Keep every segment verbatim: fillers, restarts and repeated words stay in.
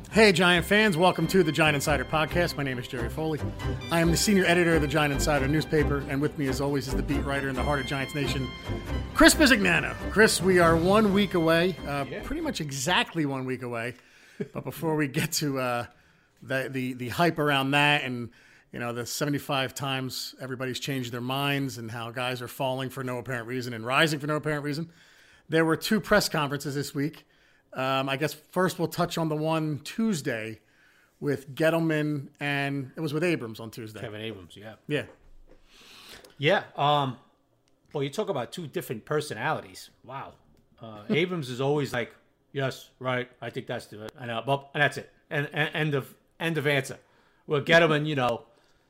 Hey, Giant fans. Welcome to the Giant Insider Podcast. My name is Jerry Foley. I am the senior editor of the Giant Insider newspaper, and with me, as always, is the beat writer in the heart of Giants Nation, Chris Bisignano. Chris, we are one week away, uh, yeah. pretty much exactly one week away. But before we get to uh, the, the the hype around that and, you know, the seventy-five times everybody's changed their minds and how guys are falling for no apparent reason and rising for no apparent reason, there were two press conferences this week. Um, I guess first we'll touch on the one Tuesday with Gettleman, and it was with Abrams on Tuesday. Kevin Abrams, yeah. Yeah. Yeah. Um, well, you talk about two different personalities. Wow. Uh, Abrams is always like, yes, right, I think that's the, I know, well, and that's it. And, and end of end of answer. Well, Gettleman, you know,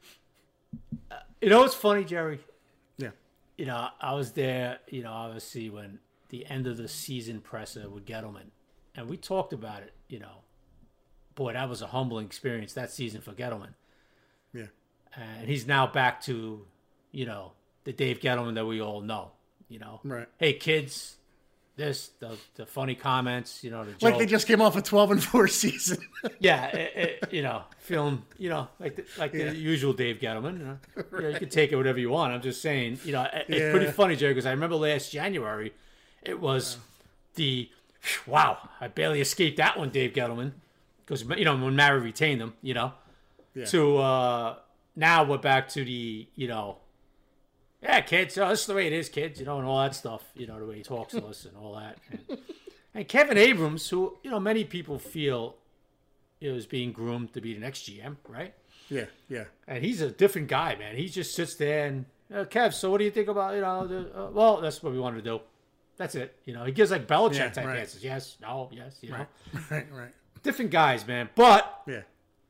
uh, you know what's funny, Jerry? Yeah. You know, I was there, you know, obviously when the end of the season presser with Gettleman. And we talked about it, you know. Boy, that was a humbling experience that season for Gettleman. Yeah. And he's now back to, you know, the Dave Gettleman that we all know, you know. Right. Hey, kids, this, the the funny comments, you know. The like they just came off a twelve and four season. yeah, it, it, you know, feeling, you know, like the, like yeah. the usual Dave Gettleman. You know, right. you know, you can take it whatever you want. I'm just saying, you know, it, yeah. it's pretty funny, Jerry, because I remember last January, it was yeah. the... Wow, I barely escaped that one, Dave Gettleman, because, you know, when Mara retained him, you know, yeah. to uh, now we're back to the, you know, yeah, kids, oh, this is the way it is, kids, you know, and all that stuff, you know, the way he talks to us and all that. And, and Kevin Abrams, who, you know, many people feel is being groomed to be the next G M, right? Yeah, yeah. And he's a different guy, man. He just sits there and, uh, Kev, so what do you think about, you know, the, uh, well, that's what we wanted to do. That's it. You know, he gives like Belichick yeah, type right. answers. Yes, no, yes, you know. Right, right, right. Different guys, man. But yeah,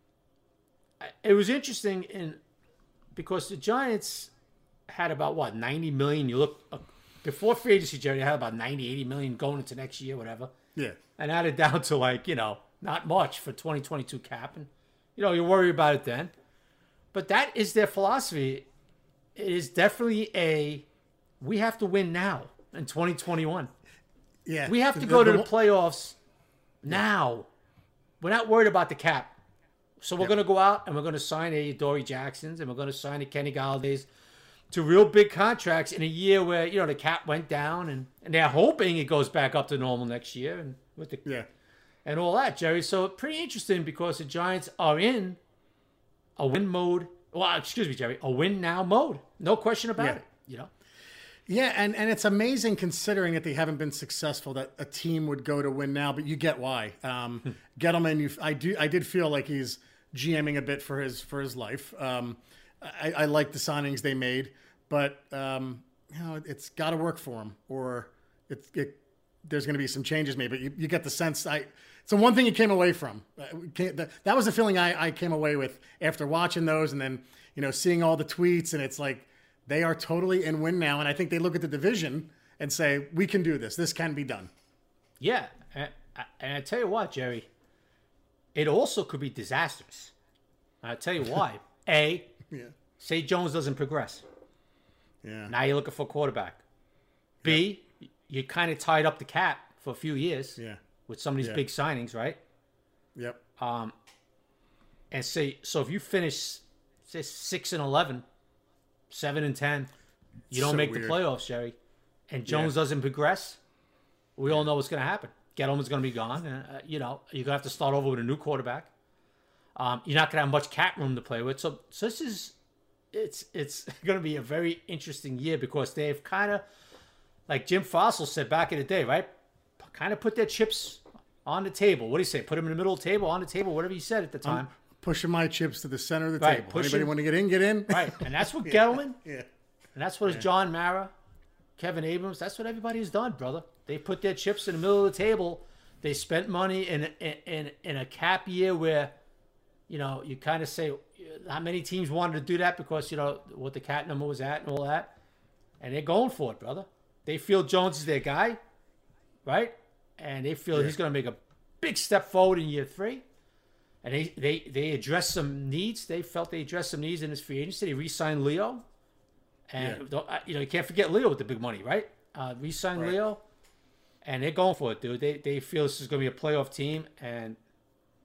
it was interesting in because the Giants had about, what, ninety million. You look, uh, before free agency, Jerry, they had about ninety, eighty million going into next year, whatever. Yeah. And added down to like, you know, not much for twenty twenty-two cap. And, you know, you worry about it then. But that is their philosophy. It is definitely a, we have to win now. In twenty twenty-one. Yeah. We have to go to the playoffs now. We're not worried about the cap. So we're yep. going to go out and we're going to sign a Dory Jacksons and we're going to sign a Kenny Galladay's to real big contracts in a year where, you know, the cap went down and, and they're hoping it goes back up to normal next year and with the yeah. and all that, Jerry. So pretty interesting because the Giants are in a win mode. Well, excuse me, Jerry, a win now mode. No question about yeah. it, you know. Yeah, and, and it's amazing considering that they haven't been successful that a team would go to win now, but you get why. Um, Gettleman, you, I do, I did feel like he's GMing a bit for his for his life. Um, I, I like the signings they made, but um, you know it's got to work for him, or it, it there's going to be some changes made. But you, you get the sense. I so one thing you came away from that was the feeling I, I came away with after watching those, and then you know seeing all the tweets, and it's like. They are totally in win now, and I think they look at the division and say, we can do this. This can be done. Yeah, and, and I tell you what, Jerry, it also could be disastrous. I'll tell you why. A, yeah. say Jones doesn't progress. Yeah. Now you're looking for a quarterback. B, yep. you kind of tied up the cap for a few years yeah. with some of these yeah. big signings, right? Yep. Um, and say, so if you finish, say, six and eleven, Seven and ten, you don't so make weird. the playoffs, Jerry, and Jones yeah. doesn't progress. We all know what's going to happen. Gettleman's going to be gone. And, uh, you know, you're going to have to start over with a new quarterback. Um, you're not going to have much cap room to play with. So, so this is, it's it's going to be a very interesting year because they've kind of, like Jim Fossil said back in the day, right? Kind of put their chips on the table. What do you say? Put them in the middle of the table, on the table, whatever he said at the time. Um, Pushing my chips to the center of the right, table. pushing, Anybody want to get in, get in. Right, and that's what yeah. Gettleman, yeah. and that's what yeah. John Mara, Kevin Abrams, that's what everybody's done, brother. They put their chips in the middle of the table. They spent money in in in, in a cap year where, you know, you kind of say how many teams wanted to do that because, you know, what the cap number was at and all that. And they're going for it, brother. They feel Jones is their guy, right? And they feel yeah. he's going to make a big step forward in year three. And they, they, they addressed some needs. They felt they addressed some needs in his free agency. They re-signed Leo. And, yeah. you know, you can't forget Leo with the big money, right? Uh, re-signed right. Leo. And they're going for it, dude. They they feel this is going to be a playoff team. And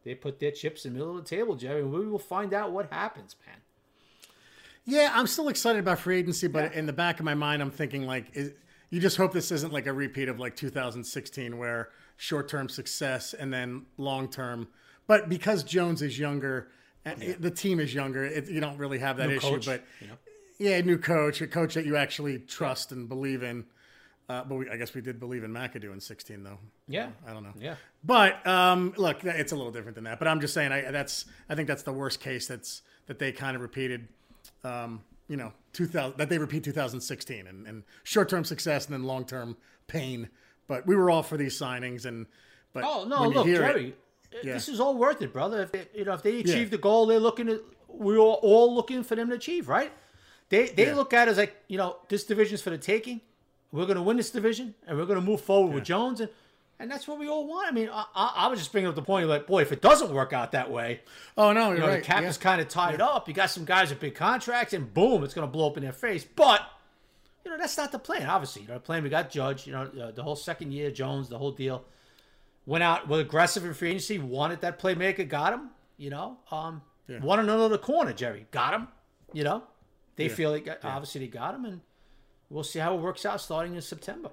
they put their chips in the middle of the table, Jerry, and we will find out what happens, man. Yeah, I'm still excited about free agency, but yeah. in the back of my mind, I'm thinking like, is, you just hope this isn't like a repeat of like two thousand sixteen where short-term success and then long-term. But because Jones is younger, yeah. the team is younger, it, you don't really have that new issue. Coach, but you know? yeah, new coach, a coach that you actually trust and believe in. Uh, but we, I guess we did believe in McAdoo in sixteen, though. Yeah, I don't know. Yeah, but um, look, it's a little different than that. But I'm just saying, I that's I think that's the worst case that's that they kind of repeated. Um, you know, two thousand that they repeat two thousand sixteen and, and short-term success and then long-term pain. But we were all for these signings, and but oh no, look, Jerry, it, yeah. this is all worth it, brother. If they, you know, if they achieve yeah. the goal they're looking at, we're all, all looking for them to achieve, right? They they yeah. look at it as like, you know, this division's for the taking. We're going to win this division, and we're going to move forward yeah. with Jones, and and that's what we all want. I mean, I, I, I was just bringing up the point, like, boy, if it doesn't work out that way, oh no, you're you know, right. the cap yeah. is kind of tied yeah. up. You got some guys with big contracts, and boom, it's going to blow up in their face. But you know, that's not the plan. Obviously, you know, the plan. We got Judge. You know, uh, the whole second year, Jones, the whole deal. Went out with aggressive in free agency. Wanted that playmaker, got him. You know, um, yeah. wanted another corner, Jerry, got him. You know, they yeah. feel they got, yeah. obviously they got him, and we'll see how it works out starting in September.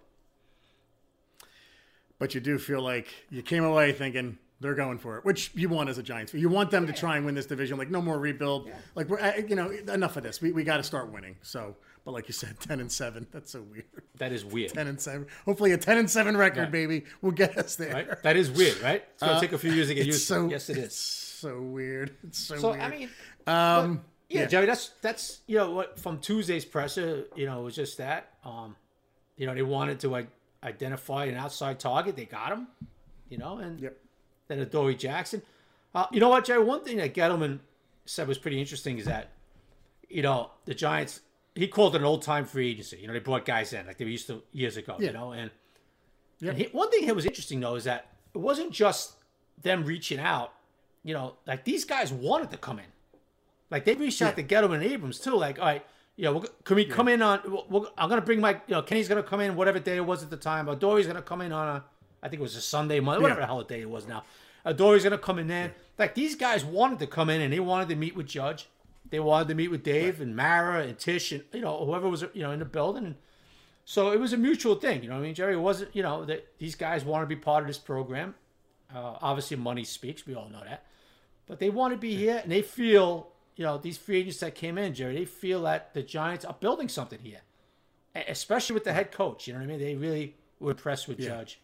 But you do feel like you came away thinking they're going for it, which you want as a Giants fan. You want them yeah. to try and win this division. Like, no more rebuild. Yeah. Like, we're, you know, enough of this. We we got to start winning. So, but like you said, ten and seven. That's so weird. That is weird. Ten and seven. Hopefully, a ten and seven record, right. baby, will get us there. Right? That is weird, right? It's gonna uh, take a few years to get used so, to. Yes, it is. It's so weird. It's so, so weird. I mean, um, but, yeah, yeah, Jerry. That's that's you know what from Tuesday's presser. You know, it was just that. Um, you know, they wanted to like identify an outside target. They got him. You know, and yep. then Adoree Jackson. Uh, you know what, Jerry? One thing that Gettleman said was pretty interesting is that, you know, the Giants, he called it an old-time free agency. You know, they brought guys in like they used to years ago, yeah. you know. And, yep. and he, one thing that was interesting, though, is that it wasn't just them reaching out. You know, like these guys wanted to come in. Like they reached out yeah. to Gettleman and Abrams, too. Like, all right, you know, we're, can we yeah. come in on, we're, I'm going to bring my, you know, Kenny's going to come in whatever day it was at the time. Adoree's going to come in on a, I think it was a Sunday, Monday, whatever yeah. the hell day it was now. Adoree's going to come in there. Yeah. Like, these guys wanted to come in, and they wanted to meet with Judge. They wanted to meet with Dave right. and Mara and Tish and, you know, whoever was, you know, in the building. And so it was a mutual thing, you know what I mean, Jerry? It wasn't, you know, that these guys want to be part of this program. Uh, obviously, money speaks. We all know that. But they want to be here, and they feel, you know, these free agents that came in, Jerry, they feel that the Giants are building something here, especially with the head coach. You know what I mean? They really were impressed with yeah. Judge.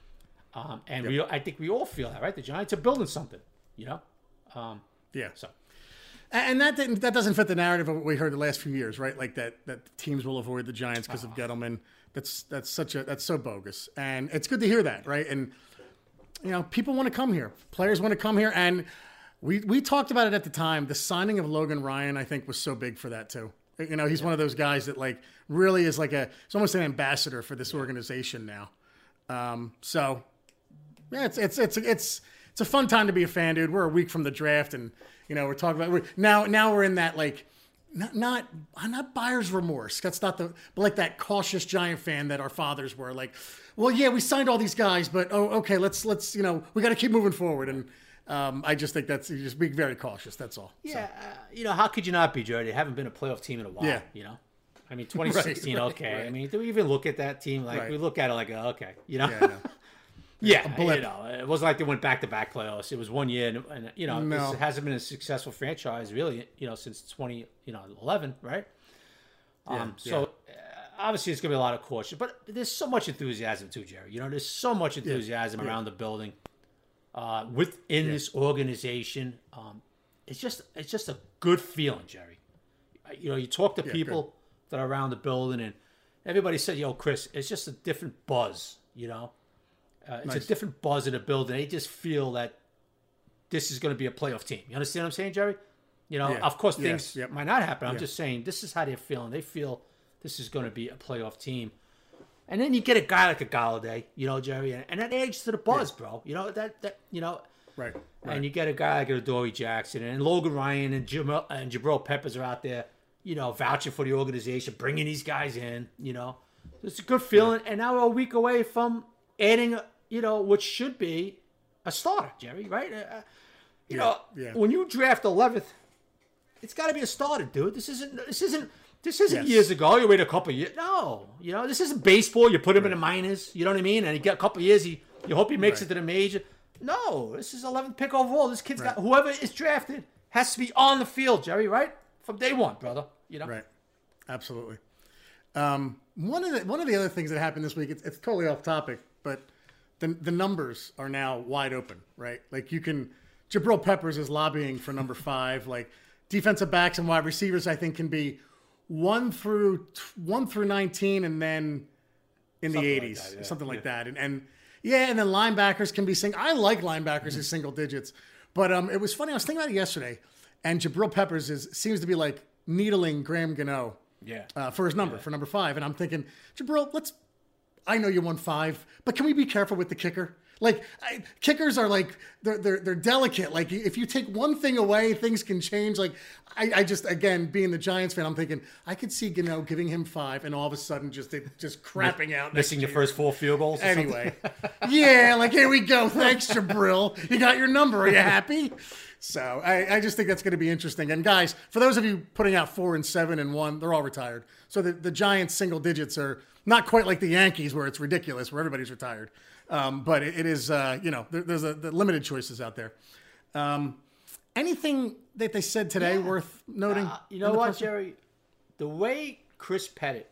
Um, and yep. we, I think we all feel that, right? The Giants are building something, you know? Um, yeah. So, and that didn't, that doesn't fit the narrative of what we heard the last few years, right? Like that that teams will avoid the Giants because oh. of Gettleman. That's that's such a that's so bogus, and it's good to hear that, right? And you know, people want to come here, players want to come here, and we we talked about it at the time. The signing of Logan Ryan, I think, was so big for that too. You know, he's yeah. one of those guys that like really is like a, it's almost an ambassador for this organization now. Um, so. Yeah, it's it's it's it's it's a fun time to be a fan, dude. We're a week from the draft, and you know we're talking about we're, now. Now we're in that like not not not buyer's remorse. That's not the but like that cautious Giant fan that our fathers were. Like, well, yeah, we signed all these guys, but oh, okay, let's let's you know we got to keep moving forward. And um, I just think that's you just be very cautious. That's all. Yeah, so. uh, you know how could you not be, Jerry? They haven't been a playoff team in a while. Yeah, you know. I mean, twenty sixteen, right, right, okay. Right. I mean, do we even look at that team? Like right. we look at it like, oh, okay, you know. Yeah, Yeah, you know, it wasn't like they went back-to-back playoffs. It was one year, and, and you know, no. this hasn't been a successful franchise really, you know, since twenty, you know, eleven, right? Yeah, um, so yeah. uh, obviously it's gonna be a lot of caution, but there's so much enthusiasm too, Jerry. You know, there's so much enthusiasm yeah. around yeah. the building, uh, within yeah. this organization. Um, it's just, it's just a good feeling, Jerry. You know, you talk to yeah, people good. that are around the building, and everybody said, "Yo, Chris, it's just a different buzz," you know. Uh, it's nice. a different buzz in the building. They just feel that this is going to be a playoff team. You understand what I'm saying, Jerry? You know, yeah. of course, yes. things yep. might not happen. I'm yeah. just saying this is how they're feeling. They feel this is going to be a playoff team. And then you get a guy like a Galladay, you know, Jerry, and, and that adds to the buzz, yeah. bro. You know, that, that you know. Right. right. And you get a guy like Adoree Jackson and Logan Ryan and, Jim, and Jabril Peppers are out there, you know, vouching for the organization, bringing these guys in, you know. It's a good feeling. Yeah. And now we're a week away from adding – you know, which should be a starter, Jerry, right? Uh, You yeah, know, yeah. when you draft eleventh, it's got to be a starter, dude. This isn't. This isn't. This isn't Yes. years ago. You wait a couple of years. No, you know, this isn't baseball. You put him right. in the minors. You know what I mean? And you get a couple of years. He, you hope he makes right. it to the major. No, this is eleventh pick overall. This kid's right. got whoever is drafted has to be on the field, Jerry. Right from day one, brother. You know. Right. Absolutely. Um, one of the one of the other things that happened this week. It's, it's totally off topic, but the the numbers are now wide open. Right. Like you can. Jabril Peppers is lobbying for number five. Like defensive backs and wide receivers, I think can be. One through one through nineteen, and then in something the eighties, like that, yeah. something like yeah. that, and and yeah, and then linebackers can be sing. I like linebackers mm-hmm. as single digits, but um, it was funny. I was thinking about it yesterday, and Jabril Peppers is seems to be like needling Graham Gano, yeah, uh, for his number yeah. for number five, and I'm thinking, Jabril, let's. I know you won five, but can we be careful with the kicker? Like I, kickers are like they're, they're they're delicate. Like if you take one thing away, things can change. Like I, I just again being the Giants fan, I'm thinking I could see Gano giving him five, and all of a sudden just just crapping out, missing the first four field goals. Anyway, yeah, like here we go. Thanks, Jabril. You got your number. Are you happy? So I, I just think that's going to be interesting. And guys, for those of you putting out four and seven and one, they're all retired. So the the Giants single digits are not quite like the Yankees, where it's ridiculous, where everybody's retired. Um, but it, it is, uh, you know, there, there's a the limited choices out there. Um, anything that they said today yeah. worth noting? Uh, you know what, person? Jerry? The way Chris Pettit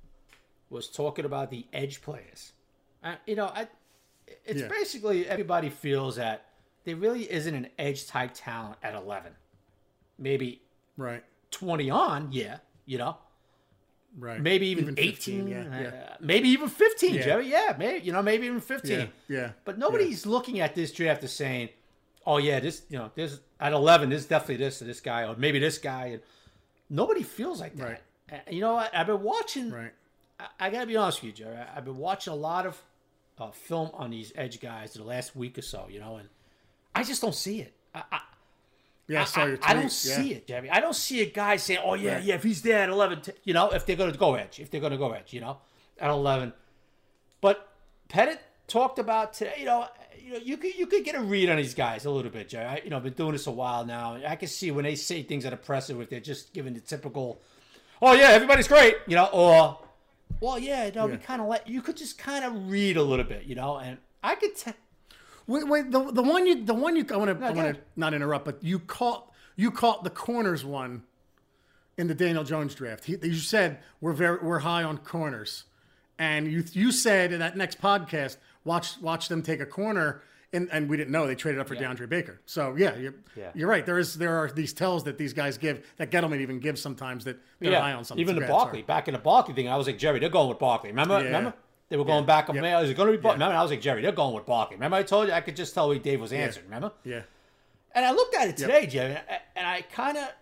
was talking about the edge players, uh, you know, I, it's yeah. basically everybody feels that there really isn't an edge type talent at eleven. Maybe right twenty on, yeah, you know. Right. Maybe even, even eighteen. Yeah, yeah. Uh, maybe even fifteen, yeah. Jerry. Yeah, maybe you know, maybe even fifteen. Yeah. yeah. But nobody's yeah. looking at this draft as saying, "Oh yeah, this you know, this at eleven, this is definitely this or this guy, or maybe this guy." And nobody feels like that. Right. And you know what? I've been watching. Right. I, I gotta be honest with you, Jerry. I've been watching a lot of uh, film on these edge guys in the last week or so. You know, and I just don't see it. I, I, Yeah, I, saw your tweet. I don't yeah. see it, Jerry. I don't see a guy saying, "Oh yeah, right. yeah, if he's there at eleven, t-, you know, if they're going to go edge, if they're going to go edge, you know, at eleven." But Pettit talked about today. You know, you know, you could you could get a read on these guys a little bit, Jerry. I, you know, I've been doing this a while now. I can see when they say things that are impressive if they're just giving the typical, "Oh yeah, everybody's great," you know, or, "Well, yeah, no, yeah. we kind of let." You could just kind of read a little bit, you know, and I could. T- wait, wait, the the one you the one you I want to no, I want to not interrupt, but you caught. You caught the corners one in the Daniel Jones draft. He, you said we're very we're high on corners, and you you said in that next podcast, watch watch them take a corner, and, and we didn't know they traded up for yeah. DeAndre Baker. So yeah, you're, yeah, you're right. There is there are these tells that these guys give that Gettleman even gives sometimes that they're yeah. high on something. Even the Barkley, back in the Barkley thing, I was like, Jerry, they're going with Barkley. Remember? Yeah. Remember? They were going yeah. back on yep. mail. Is it going to be Barkley? Yeah. Remember? I was like, Jerry, they're going with Barkley. Remember I told you? I could just tell what Dave was answering. Yeah. Remember? Yeah. And I looked at it today, yep. Jerry, and I kind of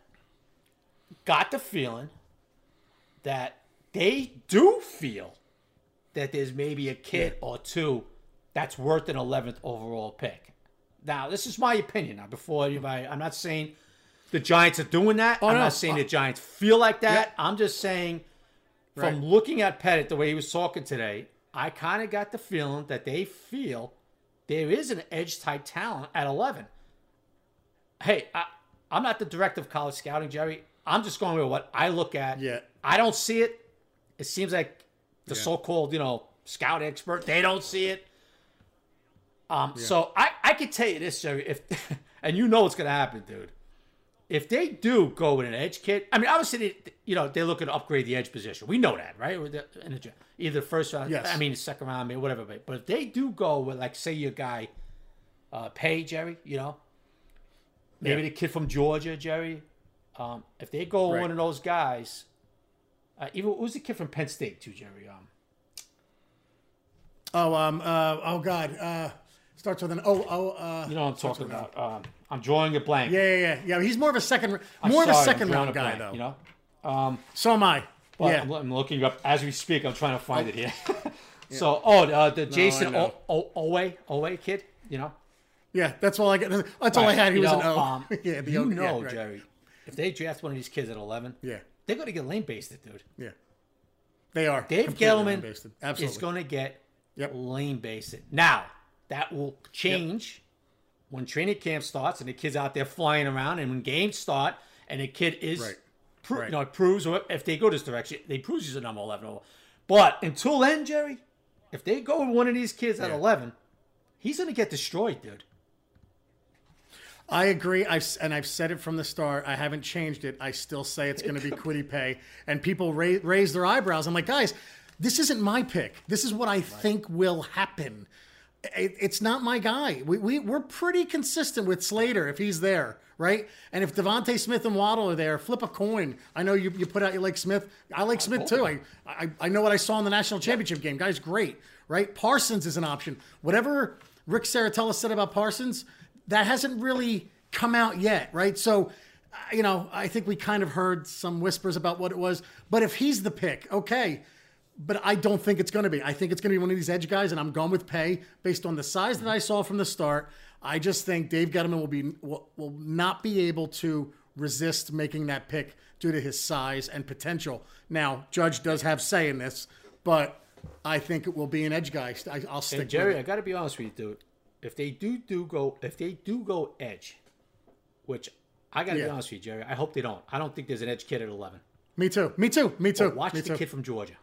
got the feeling that they do feel that there's maybe a kid yeah. or two that's worth an eleventh overall pick. Now, this is my opinion. Now, before anybody, I'm not saying the Giants are doing that. Oh, I'm no. not saying oh. the Giants feel like that. Yep. I'm just saying from right. looking at Pettit, the way he was talking today, I kind of got the feeling that they feel there is an edge-type talent at eleven. Hey, I, I'm not the director of college scouting, Jerry. I'm just going with what I look at. Yeah. I don't see it. It seems like the yeah. so-called, you know, scout expert, they don't see it. Um, yeah. So I, I can tell you this, Jerry, if, and you know what's going to happen, dude. If they do go with an edge kid, I mean, obviously, they, you know, they're looking to upgrade the edge position. We know that, right? Either first round, yes. I mean, second round, maybe whatever. But if they do go with, like, say, your guy, uh, Pay, Jerry, you know, maybe yeah. the kid from Georgia, Jerry. Um, if they go with right. one of those guys, uh, even who's the kid from Penn State too, Jerry? Um, oh, um, uh, oh God, uh, starts with an oh, oh. Uh, you know what I'm talking about. Um, I'm drawing a blank. Yeah, yeah, yeah. yeah he's more of a second, I'm more sorry, of a second round guy, blank, though. You know. Um, so am I. But yeah. I'm, I'm looking up as we speak. I'm trying to find oh. it here. So, oh, uh, the Jason no, o- o- Owe Owe kid, you know. Yeah, that's all I get. That's right. all I had. He you was know, an O. Um, yeah, the you O, know, yeah, right. Jerry. If they draft one of these kids at eleven, yeah, they're going to get lane based, dude. Yeah, they are. Dave Gettleman is going to get yep. lane based. Now that will change yep. when training camp starts and the kid's out there flying around, and when games start and the kid is, Right. pro- Right. you know, proves, or if they go this direction, they prove he's a number eleven. But until then, Jerry, if they go with one of these kids at Yeah. eleven, he's going to get destroyed, dude. I agree. I've and I've said it from the start. I haven't changed it. I still say it's going to be Kwity Paye, and people raise, raise their eyebrows. I'm like, guys, this isn't my pick. This is what I right. think will happen. It, it's not my guy. We, we we're pretty consistent with Slater if he's there, right? And if Devontae Smith and Waddle are there, flip a coin. I know you, you put out you like Smith. I like Smith too. I, I I know what I saw in the national championship game. Guy's great, right? Parsons is an option. Whatever Rick Saratella said about Parsons, that hasn't really come out yet, right? So, you know, I think we kind of heard some whispers about what it was. But if he's the pick, okay. But I don't think it's going to be. I think it's going to be one of these edge guys, and I'm going with Paye based on the size that I saw from the start. I just think Dave Gettleman will be will, will not be able to resist making that pick due to his size and potential. Now, Judge does have say in this, but I think it will be an edge guy. I, I'll stick and Jerry, with it. I got to be honest with you, dude. If they do do go, if they do go edge, which I got to Yeah. be honest with you, Jerry, I hope they don't. I don't think there's an edge kid at eleven. Me too. Me too. Me too. But watch Me the too. kid from Georgia,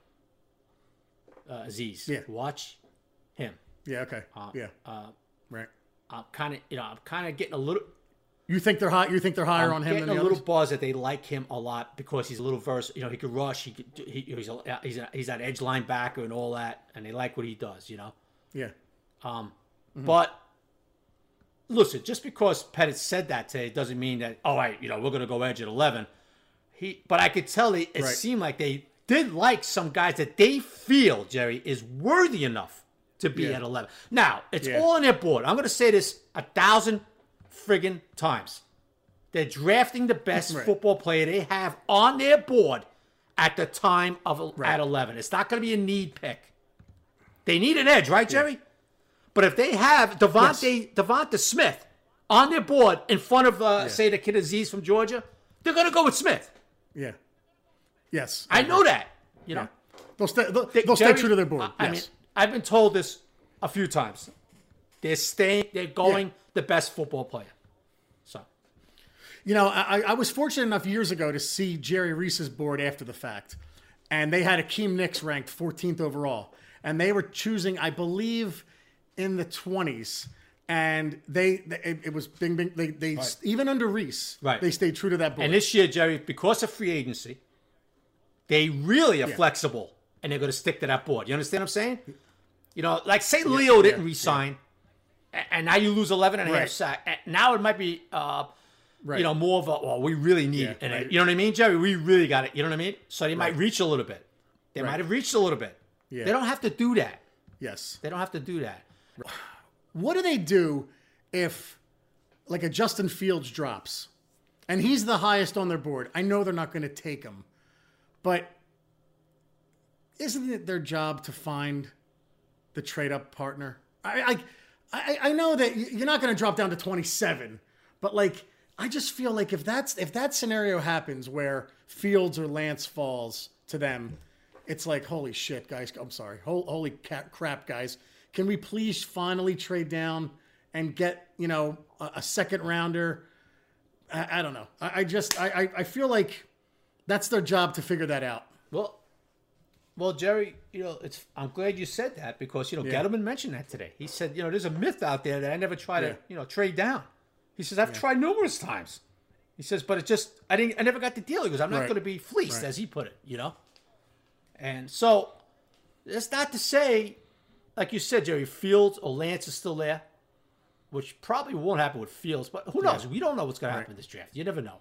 uh, Aziz. Yeah. Watch him. Yeah. Okay. Uh, yeah. Uh, Right. I'm kind of, you know, I'm kind of getting a little. You think they're high? You think they're higher I'm on him getting than a the little others? buzz that they like him a lot because he's a little versatile. You know, he could rush. He could. He, he's a, he's a, he's that edge linebacker and all that, and they like what he does. You know. Yeah. Um, mm-hmm. But listen, just because Pettit said that today doesn't mean that. Oh, right, you know, we're going to go edge at eleven. He, but I could tell they, it Right. seemed like they did like some guys that they feel, Jerry, is worthy enough to be Yeah. at eleven. Now, it's Yeah. all on their board. I'm going to say this a thousand friggin' times. They're drafting the best Right. football player they have on their board at the time of Right. at eleven. It's not going to be a need pick. They need an edge, right, Jerry? But if they have Devontae, Yes. Devonta Smith on their board in front of, uh, Yeah. say, the kid Aziz from Georgia, they're going to go with Smith. Yeah. Yes. I know that. You know, They'll stay. They'll, They- they'll Jerry, stay true to their board. I, I yes. mean, I've been told this a few times. They're staying. They're going Yeah. the best football player. So You know, I, I was fortunate enough years ago to see Jerry Reese's board after the fact, and they had Akeem Nicks ranked fourteenth overall, and they were choosing, I believe, in the twenties, and they, they it, it was bing bing. They, they Right. even under Reese, Right. they stayed true to that board. and this year, Jerry, because of free agency, they really are Yeah. flexible and they're going to stick to that board. You understand what I'm saying? You know, like say Leo didn't yeah, resign, a- and now you lose eleven and a half Right. sack. And now it might be, uh, Right. you know, more of a, well, we really need Yeah, it. And right. you know what I mean, Jerry? We really got it. You know what I mean? So they might Right. reach a little bit. They Right. might have reached a little bit. Yeah. They don't have to do that. yes. They don't have to do that. What do they do if, like, a Justin Fields drops, and he's the highest on their board? I know they're not going to take him, but isn't it their job to find the trade up partner? I I, I, I know that y- you're not going to drop down to twenty-seven, but like I just feel like if that's if that scenario happens where Fields or Lance falls to them, it's like holy shit, guys. I'm sorry, holy, holy cat, crap, guys. Can we please finally trade down and get you know a, a second rounder? I, I don't know. I, I just I, I I feel like that's their job to figure that out. Well, well, Jerry, you know, it's. I'm glad you said that because you know Yeah. Gettleman mentioned that today. He said, you know, there's a myth out there that I never try Yeah. to, you know, trade down. He says I've tried numerous times. He says, but it just I didn't. I never got the deal. He goes, I'm not Right. going to be fleeced, Right. as he put it. You know, and so that's not to say, like you said, Jerry, Fields or Lance is still there, which probably won't happen with Fields. But who knows? We don't know what's going to happen in this draft. You never know.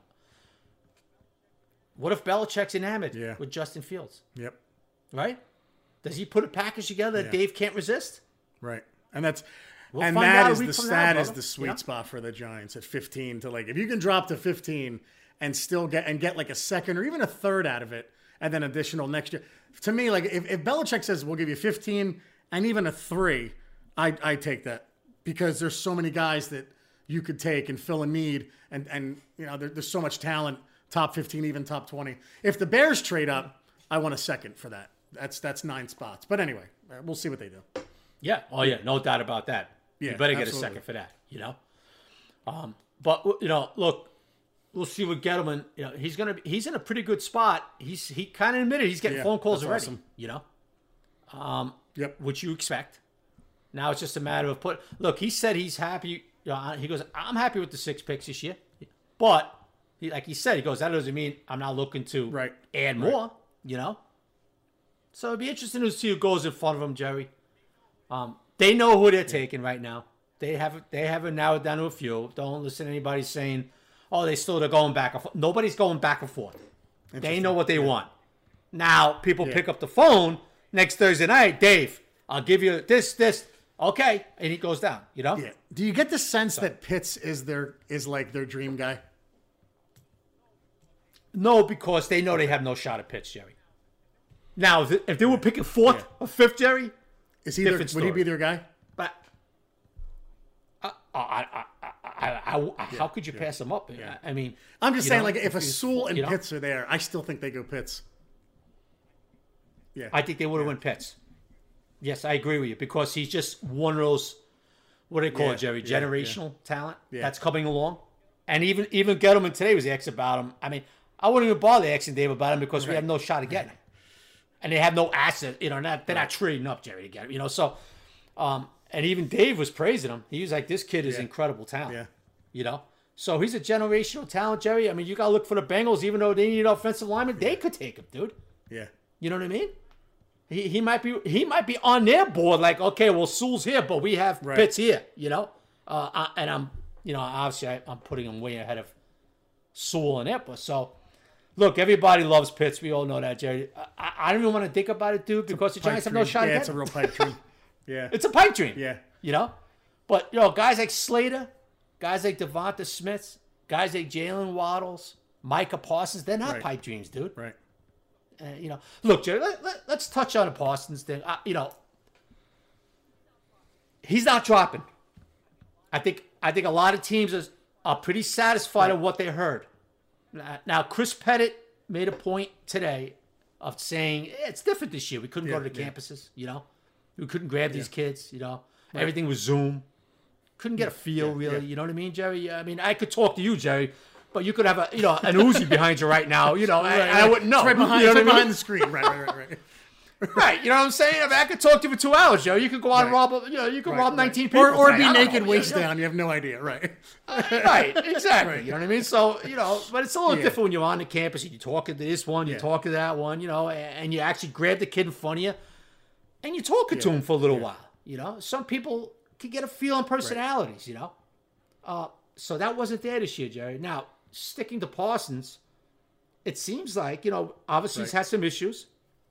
What if Belichick's enamored Yeah. with Justin Fields? Yep. Right? Does he put a package together that Yeah. Dave can't resist? Right. And that's We'll and find that out a is week the from that now, is brother. the sweet Yeah. spot for the Giants at fifteen to like if you can drop to fifteen and still get and get like a second or even a third out of it and then additional next year. To me, like if, if Belichick says we'll give you fifteen and even a three, I I take that because there's so many guys that you could take and fill a need and and you know there, there's so much talent, top fifteen, even top twenty. If the Bears trade up, I want a second for that. That's that's nine spots. But anyway, we'll see what they do. Yeah. Oh, yeah. No doubt about that. Yeah, you better get absolutely. a second for that, you know? Um, but you know, look, we'll see with Gettleman. You know, he's gonna be, he's in a pretty good spot. He's he kind of admitted he's getting Yeah, phone calls that's already. awesome. You know, um, Yep. which you expect. Now it's just a matter of put. Look, he said he's happy. You know, he goes, I'm happy with the six picks this year, but he, like he said, he goes, that doesn't mean I'm not looking to Right. add Right. more. You know, so it'd be interesting to see who goes in front of him, Jerry. Um, they know who they're taking right now. They have they haven't narrowed down to a few. Don't listen to anybody saying, "Oh, they still they're going back and forth." Nobody's going back and forth. They know what they yeah. want. Now people yeah. pick up the phone next Thursday night. Dave, I'll give you this, this. Okay, and he goes down. You know. Yeah. Do you get the sense so. that Pitts is their is like their dream guy? No, because they know they have no shot at Pitts, Jerry. Now, if, if they were picking fourth yeah. or fifth, Jerry, is he their, would he be their guy? But uh, I, I, I, I, I, yeah. how could you pass him up? Yeah. I mean, I'm just saying, know, like, if a Sewell and you know? Pitts are there, I still think they go Pitts. Yeah, I think they would have yeah. went Pitts. Yes, I agree with you because he's just one of those. What do they call yeah. it, Jerry? Generational yeah. talent yeah. that's coming along, and even even Gettleman today was asked about him. I mean, I wouldn't even bother asking Dave about him because right. we have no shot of getting him. And they have no asset, you know, not, they're not trading up Jerry to get him, you know. So, um, and even Dave was praising him. He was like, this kid is yeah. incredible talent, yeah. you know. So he's a generational talent, Jerry. I mean, you got to look for the Bengals, even though they need offensive linemen, yeah. they could take him, dude. Yeah. You know what I mean? He he might be he might be on their board, like, okay, well, Sewell's here, but we have right. Pitts here, you know. Uh, I, and I'm, you know, obviously I, I'm putting him way ahead of Sewell and Ippa, so. Look, everybody loves Pitts. We all know that, Jerry. I, I don't even want to think about it, dude, because the Giants have no shot yeah, at it. it's a real pipe dream. Yeah. It's a pipe dream. Yeah. You know? But, you know, guys like Slater, guys like Devonta Smith, guys like Jalen Waddles, Micah Parsons, they're not right. pipe dreams, dude. Right. Uh, you know, look, Jerry, let, let, let's touch on the Parsons thing. Uh, you know, he's not dropping. I think I think a lot of teams are, are pretty satisfied right. with what they heard. Now, Chris Pettit made a point today of saying eh, it's different this year. We couldn't yeah, go to the yeah. campuses, you know. We couldn't grab yeah. these kids, you know. Right. Everything was Zoom. Couldn't get a feel, yeah, really. Yeah. You know what I mean, Jerry? I mean, I could talk to you, Jerry, but you could have a, you know, an Uzi behind you right now, you know, right, and right. I wouldn't know. It's right behind, you know it's right I mean? behind the screen. Right, right, right, right. Right, you know what I'm saying? I mean, I could talk to you for two hours, Joe. You could go out right. and rob, you know, you could right, rob right. nineteen people. Or, or be tonight. naked, know, waist you know? down. You have no idea, right? Uh, right, exactly. Right. You know what I mean? So, you know, but it's a little yeah. different when you're on the campus and you're talking to this one, you're yeah. talking to that one, you know, and you actually grab the kid in front of you and you're talking yeah. to him for a little yeah. while. You know, some people can get a feel on personalities, right. you know. Uh, so that wasn't there this year, Jerry. Now, sticking to Parsons, it seems like, you know, obviously right. he's had some issues.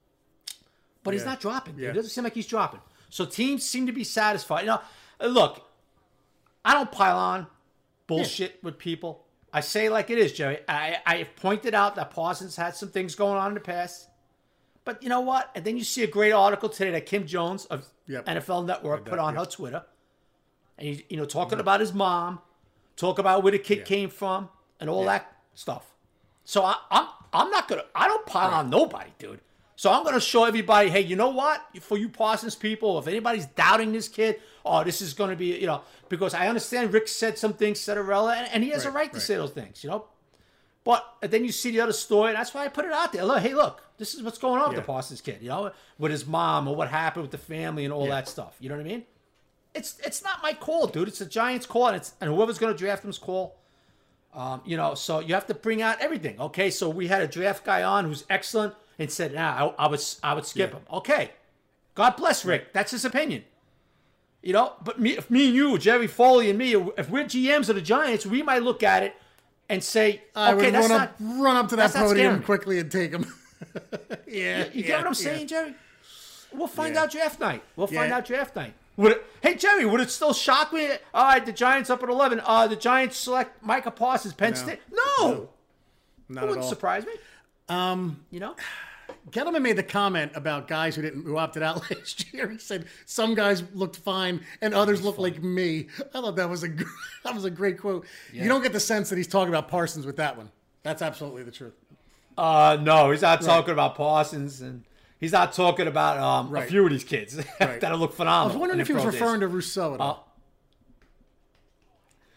But yeah. he's not dropping. Dude. Yeah. It doesn't seem like he's dropping. So teams seem to be satisfied. You know, look, I don't pile on bullshit yeah. with people. I say like it is, Jerry. I I pointed out that Parsons had some things going on in the past. But you know what? And then you see a great article today that Kim Jones of yep. N F L Network put on yep. her Twitter. And he's, you know, talking mm-hmm. about his mom, talk about where the kid yeah. came from, and all yeah. that stuff. So I, I'm I'm not gonna I don't pile right. on nobody, dude. So I'm going to show everybody, hey, you know what? For you Parsons people, if anybody's doubting this kid, oh, this is going to be, you know, because I understand Rick said some things, Cettarella, and, and he has right, a right to right. say those things, you know. But then you see the other story, and that's why I put it out there. Look, hey, look, this is what's going on yeah. with the Parsons kid, you know, with his mom or what happened with the family and all yeah. that stuff. You know what I mean? It's it's not my call, dude. It's the Giants' call, and, it's, and whoever's going to draft him's call. Um, you know, so you have to bring out everything. Okay, so we had a draft guy on who's excellent. And said, nah, I, I would I would skip yeah. him. Okay. God bless Rick. That's his opinion. You know, but me, if me and you, Jerry Foley and me, if we're G Ms of the Giants, we might look at it and say, okay, I would that's run not, up, run up to that podium quickly and take him. yeah. You, you yeah, get what I'm saying, yeah. Jerry? We'll find yeah. out draft night. We'll find yeah. out draft night. Would it, hey, Jerry, would it still shock me? All right, the Giants up at eleven. Uh, the Giants select Micah Parsons, Penn no. State. No. no. Not It wouldn't at all. surprise me. Um, you know? Gettleman made the comment about guys who didn't who opted out last year. He said some guys looked fine and others looked like me. I thought that was a that was a great quote. Yeah. You don't get the sense that he's talking about Parsons with that one. That's absolutely the truth. Uh, no, he's not right. talking about Parsons, and he's not talking about um, right. a few of these kids right. that look phenomenal. I was wondering if he was referring days. to Rousseau at all.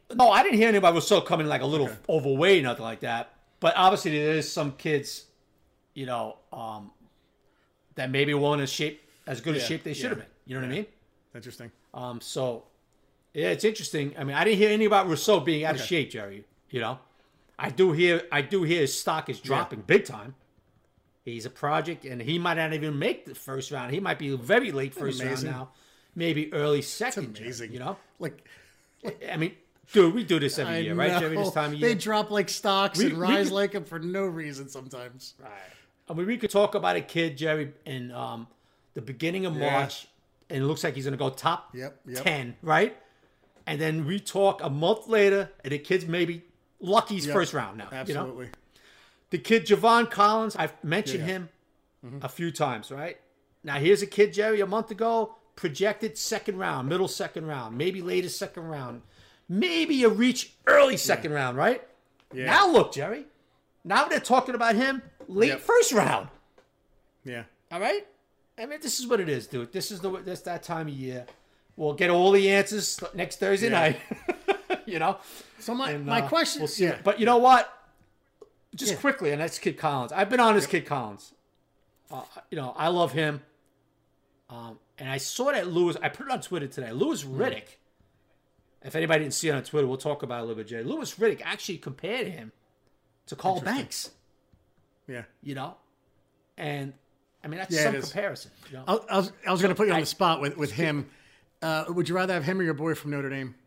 No, I didn't hear anybody was still coming like a little Okay. overweight, nothing like that. But obviously, there is some kids, you know, um, that maybe weren't as shape as good a Yeah, shape they should have yeah, been. You know what I mean? Interesting. Um, so yeah, it's interesting. I mean, I didn't hear anything about Rousseau being out Okay. of shape, Jerry. You know, I do hear I do hear his stock is dropping big time. He's a project, and he might not even make the first round. He might be very late first round amazing. now, maybe early second. Jerry, Amazing. you know, Like, I mean, dude, we do this every I year, right, Jerry? This know. time of year. They drop like stocks We- and we rise could- like them for no reason sometimes. Right. I mean, we could talk about a kid, Jerry, in um, the beginning of Yeah. March, and it looks like he's going to go top Yep, yep. ten, right? And then we talk a month later, and the kid's maybe lucky's Yep. first round now. Absolutely. You know? The kid, Javon Collins, I've mentioned Yeah. him a few times, right? Now, here's a kid, Jerry, a month ago, projected second round, middle second round, maybe later second round, maybe a reach early second round, right? Yeah. Now, look, Jerry. Now they're talking about him late Yep. first round. Yeah. All right. I mean, this is what it is, dude. This is the this that time of year. We'll get all the answers next Thursday Yeah. night. you know. So my, And, my uh, question we'll see. yeah. But you know what? Just Yeah. quickly, and that's Kid Collins. I've been on this Kid Collins. Uh, you know, I love him. Um, and I saw that Lewis. I put it on Twitter today. Lewis Hmm. Riddick. If anybody didn't see it on Twitter, we'll talk about it a little bit, Jay. Lewis Riddick actually compared him to Carl Banks. Yeah. You know, and I mean that's Yeah, some it is. comparison. You know? I, I was I was going to put you on I- the spot with, with him. Uh, would you rather have him or your boy from Notre Dame?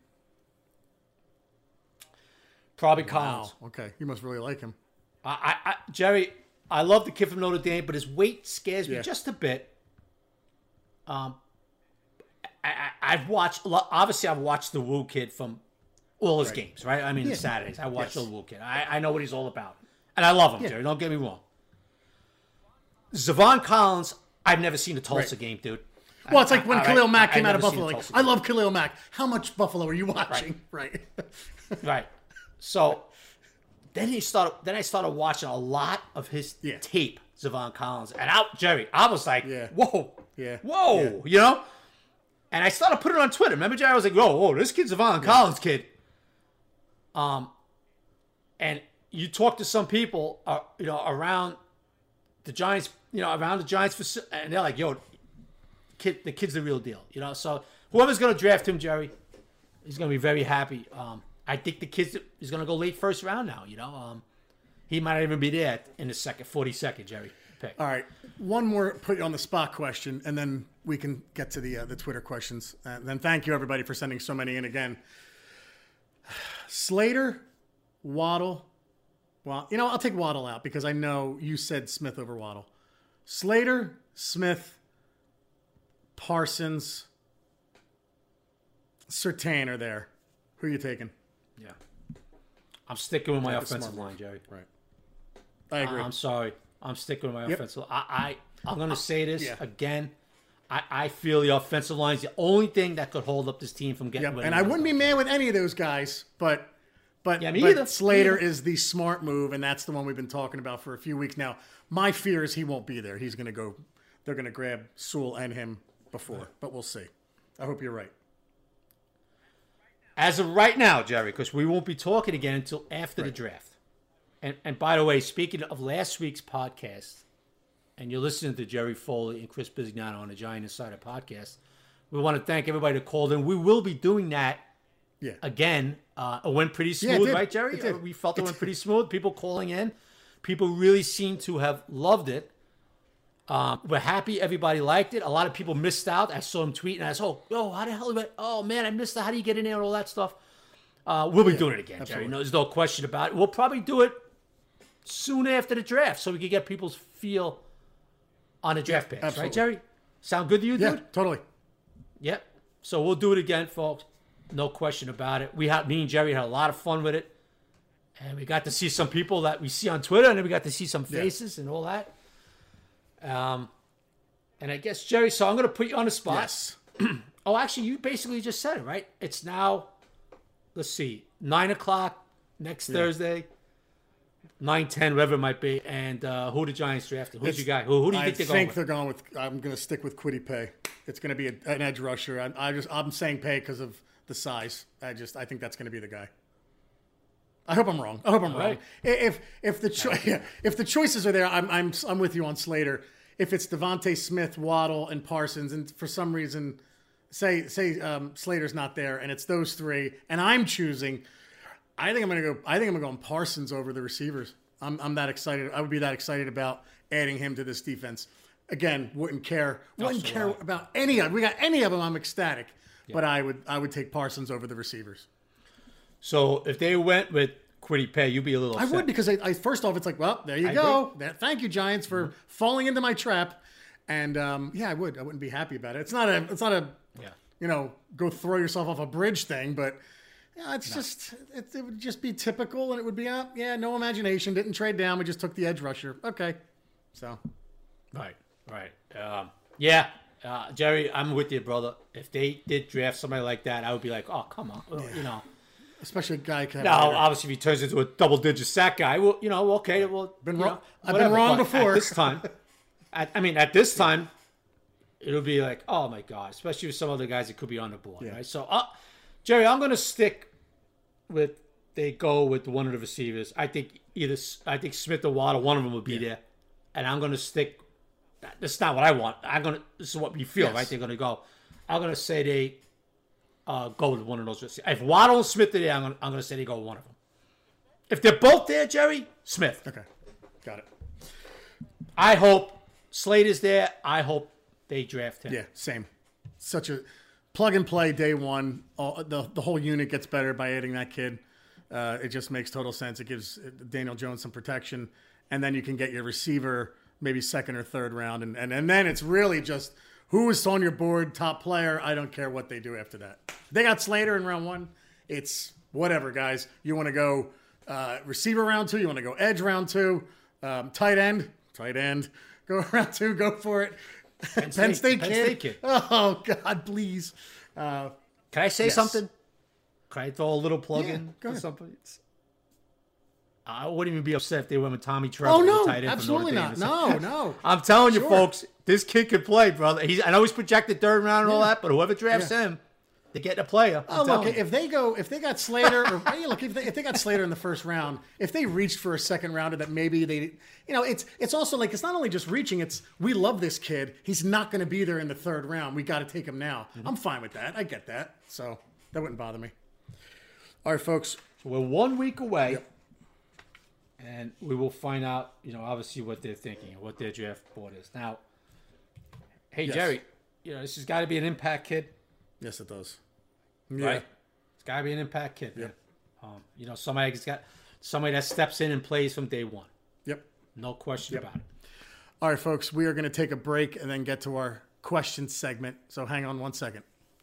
Probably Collins. Okay. You must really like him. I, I, I, Jerry, I love the kid from Notre Dame, but his weight scares me Yeah. just a bit. Um, I, I, I've watched a lot. Obviously, I've watched the Wu kid from all his Right. games, right? I mean, Yeah. Saturdays. I watch Yes. the Wu kid. I, I know what he's all about, and I love him, Yeah. Jerry. Don't get me wrong. Zavon Collins, I've never seen a Tulsa Right. game, dude. Well, it's like I- when I- Khalil Mack I- came I've out of never seen Buffalo. a Like, Tulsa I game. love Khalil Mack. How much Buffalo are you watching? Right. Right. So then he started. Then I started watching a lot of his Yeah. tape, Zavon Collins, and out Jerry. I was like, Yeah. whoa, Yeah. whoa, you know. And I started putting it on Twitter. Remember, Jerry? I was like, whoa, whoa, this kid's Zavon Collins kid. Um, and you talk to some people, uh, you know, around the Giants, you know, around the Giants, faci- and they're like, yo, kid, the kid's the real deal, you know. So whoever's going to draft him, Jerry, he's going to be very happy. Um, I think the kid is going to go late first round now, you know. Um, he might not even be there in the second, forty-second, Jerry, pick. All right. One more put you on the spot question, and then we can get to the uh, the Twitter questions. And then thank you, everybody, for sending so many in again. Slater, Waddle. Well, you know, I'll take Waddle out because I know you said Smith over Waddle. Slater, Smith, Parsons, Surtain are there. Who are you taking? Yeah. I'm sticking with my Take the offensive smart line, Jerry. Right. I agree. I'm sorry. I'm sticking with my Yep. offensive. I, I I'm going to say this Yeah. again. I, I feel the offensive line is the only thing that could hold up this team from getting. Yep. where And they I wanna wouldn't go. be mad with any of those guys, but but, Yeah, me but either. Slater Me either. is the smart move, and that's the one we've been talking about for a few weeks now. My fear is he won't be there. He's going to go. They're going to grab Sewell and him before, but we'll see. I hope you're right. As of right now, Jerry, because we won't be talking again until after the draft. And and by the way, speaking of last week's podcast, and you're listening to Jerry Foley and Chris Bisignano on the Giant Insider podcast, we want to thank everybody that called in. We will be doing that Yeah. again. Uh, it went pretty Yeah, it smooth, did. right, Jerry? It did. Uh, We felt it It went did. pretty smooth. People calling in. People really seem to have loved it. Um, we're happy everybody liked it. A lot of people missed out. I saw them tweeting. I said, oh, oh, how the hell did I, oh, man, I missed that. How do you get in there and all that stuff? Uh, we'll be doing it again, absolutely. Jerry. No, there's no question about it. We'll probably do it soon after the draft so we can get people's feel on the draft picks. absolutely. Right, Jerry? Sound good to you, Yeah, dude? totally. Yep. So we'll do it again, folks. No question about it. We had me and Jerry had a lot of fun with it, and we got to see some people that we see on Twitter, and then we got to see some faces and all that. Um, and I guess Jerry. So I'm going to put you on the spot. Yes. Oh, actually, you basically just said it, right? It's now. Let's see, nine o'clock next Thursday. Nine ten, whatever it might be, and uh, who the Giants drafted? Who's It's- your guy? Who, who do you I think they're think going with? they're going with. I'm going to stick with Quiddy Pay. It's going to be a, an edge rusher. I, I just I'm saying Pay because of the size. I just I think that's going to be the guy. I hope I'm wrong. I hope I'm All wrong. right. If if the cho- yeah, if the choices are there, I'm I'm I'm with you on Slater. If it's Devontae Smith, Waddle, and Parsons, and for some reason, say say um, Slater's not there, and it's those three, and I'm choosing, I think I'm gonna go. I think I'm gonna go on Parsons over the receivers. I'm I'm that excited. I would be that excited about adding him to this defense. Again, wouldn't care. Wouldn't so care right. about any of. We got any of them. I'm ecstatic. Yeah. But I would I would take Parsons over the receivers. So if they went with Kwity Paye, you'd be a little upset. I would because I, I first off, it's like, well, there you I go. That, thank you, Giants, for mm-hmm. falling into my trap. And um, yeah, I would. I wouldn't be happy about it. It's not a. It's not a. Yeah. You know, go throw yourself off a bridge thing, but yeah, it's no. just it, it would just be typical, and it would be uh, yeah, no imagination. Didn't trade down. We just took the edge rusher. Okay, so right, right, um, yeah. Uh, Jerry, I'm with you, brother. If they did draft somebody like that, I would be like, oh, come on, well, yeah. you know. Especially a guy. Can now, obviously, if he turns into a double-digit sack guy, well, you know, okay, well, been wrong. Know, I've been wrong but before. At this time, at, I mean, at this time, it'll be like, oh my god, especially with some other guys that could be on the board, yeah. right? So, uh, Jerry, I'm going to stick with they go with one of the receivers. I think either I think Smith or Waddle, one of them will be yeah. there, and I'm going to stick. That's not what I want. I'm gonna. This is what we feel, yes. right? They're gonna go. I'm gonna say they uh, go with one of those. If Waddle and Smith are there, I'm gonna, I'm gonna say they go with one of them. If they're both there, Jerry, Smith. Okay, got it. I hope Slater's there. I hope they draft him. Yeah, same. Such a plug and play day one. All, the the whole unit gets better by adding that kid. Uh, it just makes total sense. It gives Daniel Jones some protection, and then you can get your receiver. Maybe second or third round. And, and, and then it's really just who is on your board, top player. I don't care what they do after that. They got Slater in round one. It's whatever, guys. You want to go uh, receiver round two. You want to go edge round two. Um, tight end. Tight end. Go round two. Go for it. Penn State, Penn State, Penn kid. State kid. Oh, God, please. Uh, Can I say yes. something? Can I throw a little plug yeah, in go or ahead. something? It's, I wouldn't even be upset if they went with Tommy Trevor. Oh, no, tight end absolutely from Notre not. Dame. No, no. I'm telling sure. you, folks, this kid can play, brother. He's, I know he's projected third round and all yeah. that, but whoever drafts yeah. him, they get a player. I'm oh, look, you. if they go, if they got Slater, or hey, look, if they, if they got Slater in the first round, if they reached for a second rounder that maybe they, you know, it's it's also like, it's not only just reaching, it's, we love this kid. He's not going to be there in the third round. We got to take him now. Mm-hmm. I'm fine with that. I get that. So that wouldn't bother me. All right, folks. So we're one week away. Yep. And we will find out, you know, obviously what they're thinking and what their draft board is. Now, hey, yes. Jerry, you know, this has got to be an impact kid. Yes, it does. Yeah. Right? It's got to be an impact kid. Yep. Um, you know, somebody has got somebody that steps in and plays from day one. Yep. No question yep. about it. All right, folks, we are going to take a break and then get to our question segment. So hang on one second.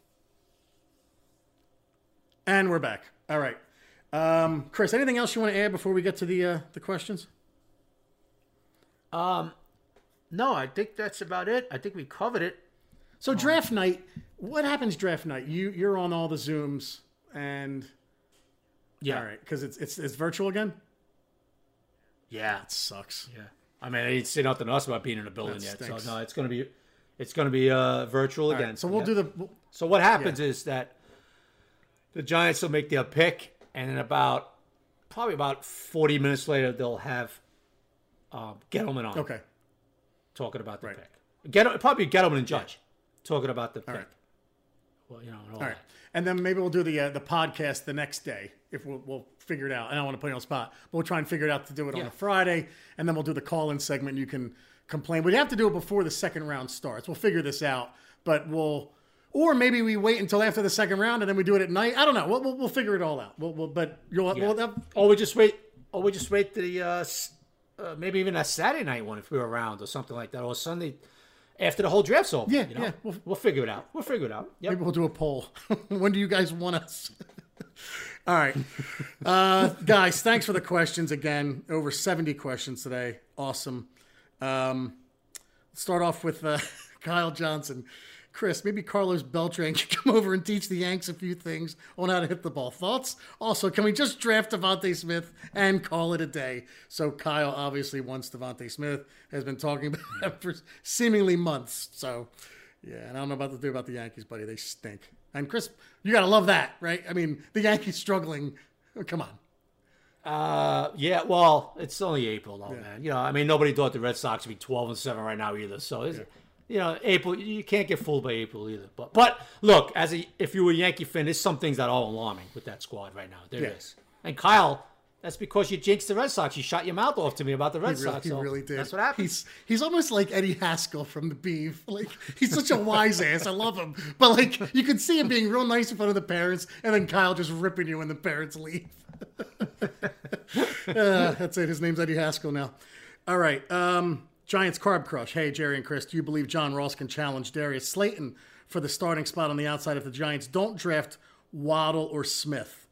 And we're back. All right. Um, Chris, anything else you want to add before we get to the uh, the questions? Um, no, I think that's about it. I think we covered it. So draft night, what happens draft night? You you're on all the Zooms and yeah, all right, because it's it's it's virtual again. Yeah, it sucks. Yeah, I mean, I didn't say nothing else about being in a building That yet, stinks. so no, it's gonna be it's gonna be uh virtual All again. Right, so we'll yep. do the. We'll, so what happens yeah. is that the Giants will make their pick, and in about probably about forty minutes later, they'll have um, Gettleman on. Okay. Talking about the right. pick. Get, probably Gettleman and Judge yeah. talking about the pick. All right. Well, you know, all, all that. right. And then maybe we'll do the uh, the podcast the next day if we'll, we'll figure it out. I don't want to put you on the spot, but we'll try and figure it out to do it yeah. on a Friday, and then we'll do the call-in segment. You can complain. We have to do it before the second round starts. We'll figure this out, but we'll, or maybe we wait until after the second round and then we do it at night. I don't know. We'll we'll, we'll figure it all out. We'll, we'll but you'll yeah. we'll have, or we just wait. Or we just wait the uh, uh, maybe even a Saturday night one if we're around or something like that, or Sunday. After the whole draft's over. Yeah, you know? yeah. We'll, we'll figure it out. We'll figure it out. Yep. Maybe we'll do a poll. When do you guys want us? All right. Uh, guys, thanks for the questions again. Over seventy questions today. Awesome. Um, start off with uh, Kyle Johnson. Chris, maybe Carlos Beltran can come over and teach the Yanks a few things on how to hit the ball. Thoughts? Also, can we just draft Devontae Smith and call it a day? So Kyle obviously wants Devontae Smith, has been talking about him for seemingly months. So, yeah, and I don't know about to do about the Yankees, buddy. They stink. And Chris, you got to love that, right? I mean, the Yankees struggling. Oh, come on. Uh, yeah, well, it's only April, though, Yeah. man. You know, I mean, nobody thought the Red Sox would be twelve and seven right now either. So, it's, Yeah. you know, April, you can't get fooled by April either. But, but look, as a if you were a Yankee fan, there's some things that are alarming with that squad right now. There Yeah. is. And Kyle, that's because you jinxed the Red Sox. You shot your mouth off to me about the Red He really, Sox. he so really did. That's what happened. He's he's almost like Eddie Haskell from the Beef. Like he's such a wise ass. I love him. But like you can see him being real nice in front of the parents, and then Kyle just ripping you when the parents leave. uh, that's it. His name's Eddie Haskell now. All right. Um, Giants Carb Crush. Hey, Jerry and Chris, do you believe John Ross can challenge Darius Slayton for the starting spot on the outside if the Giants don't draft Waddle or Smith?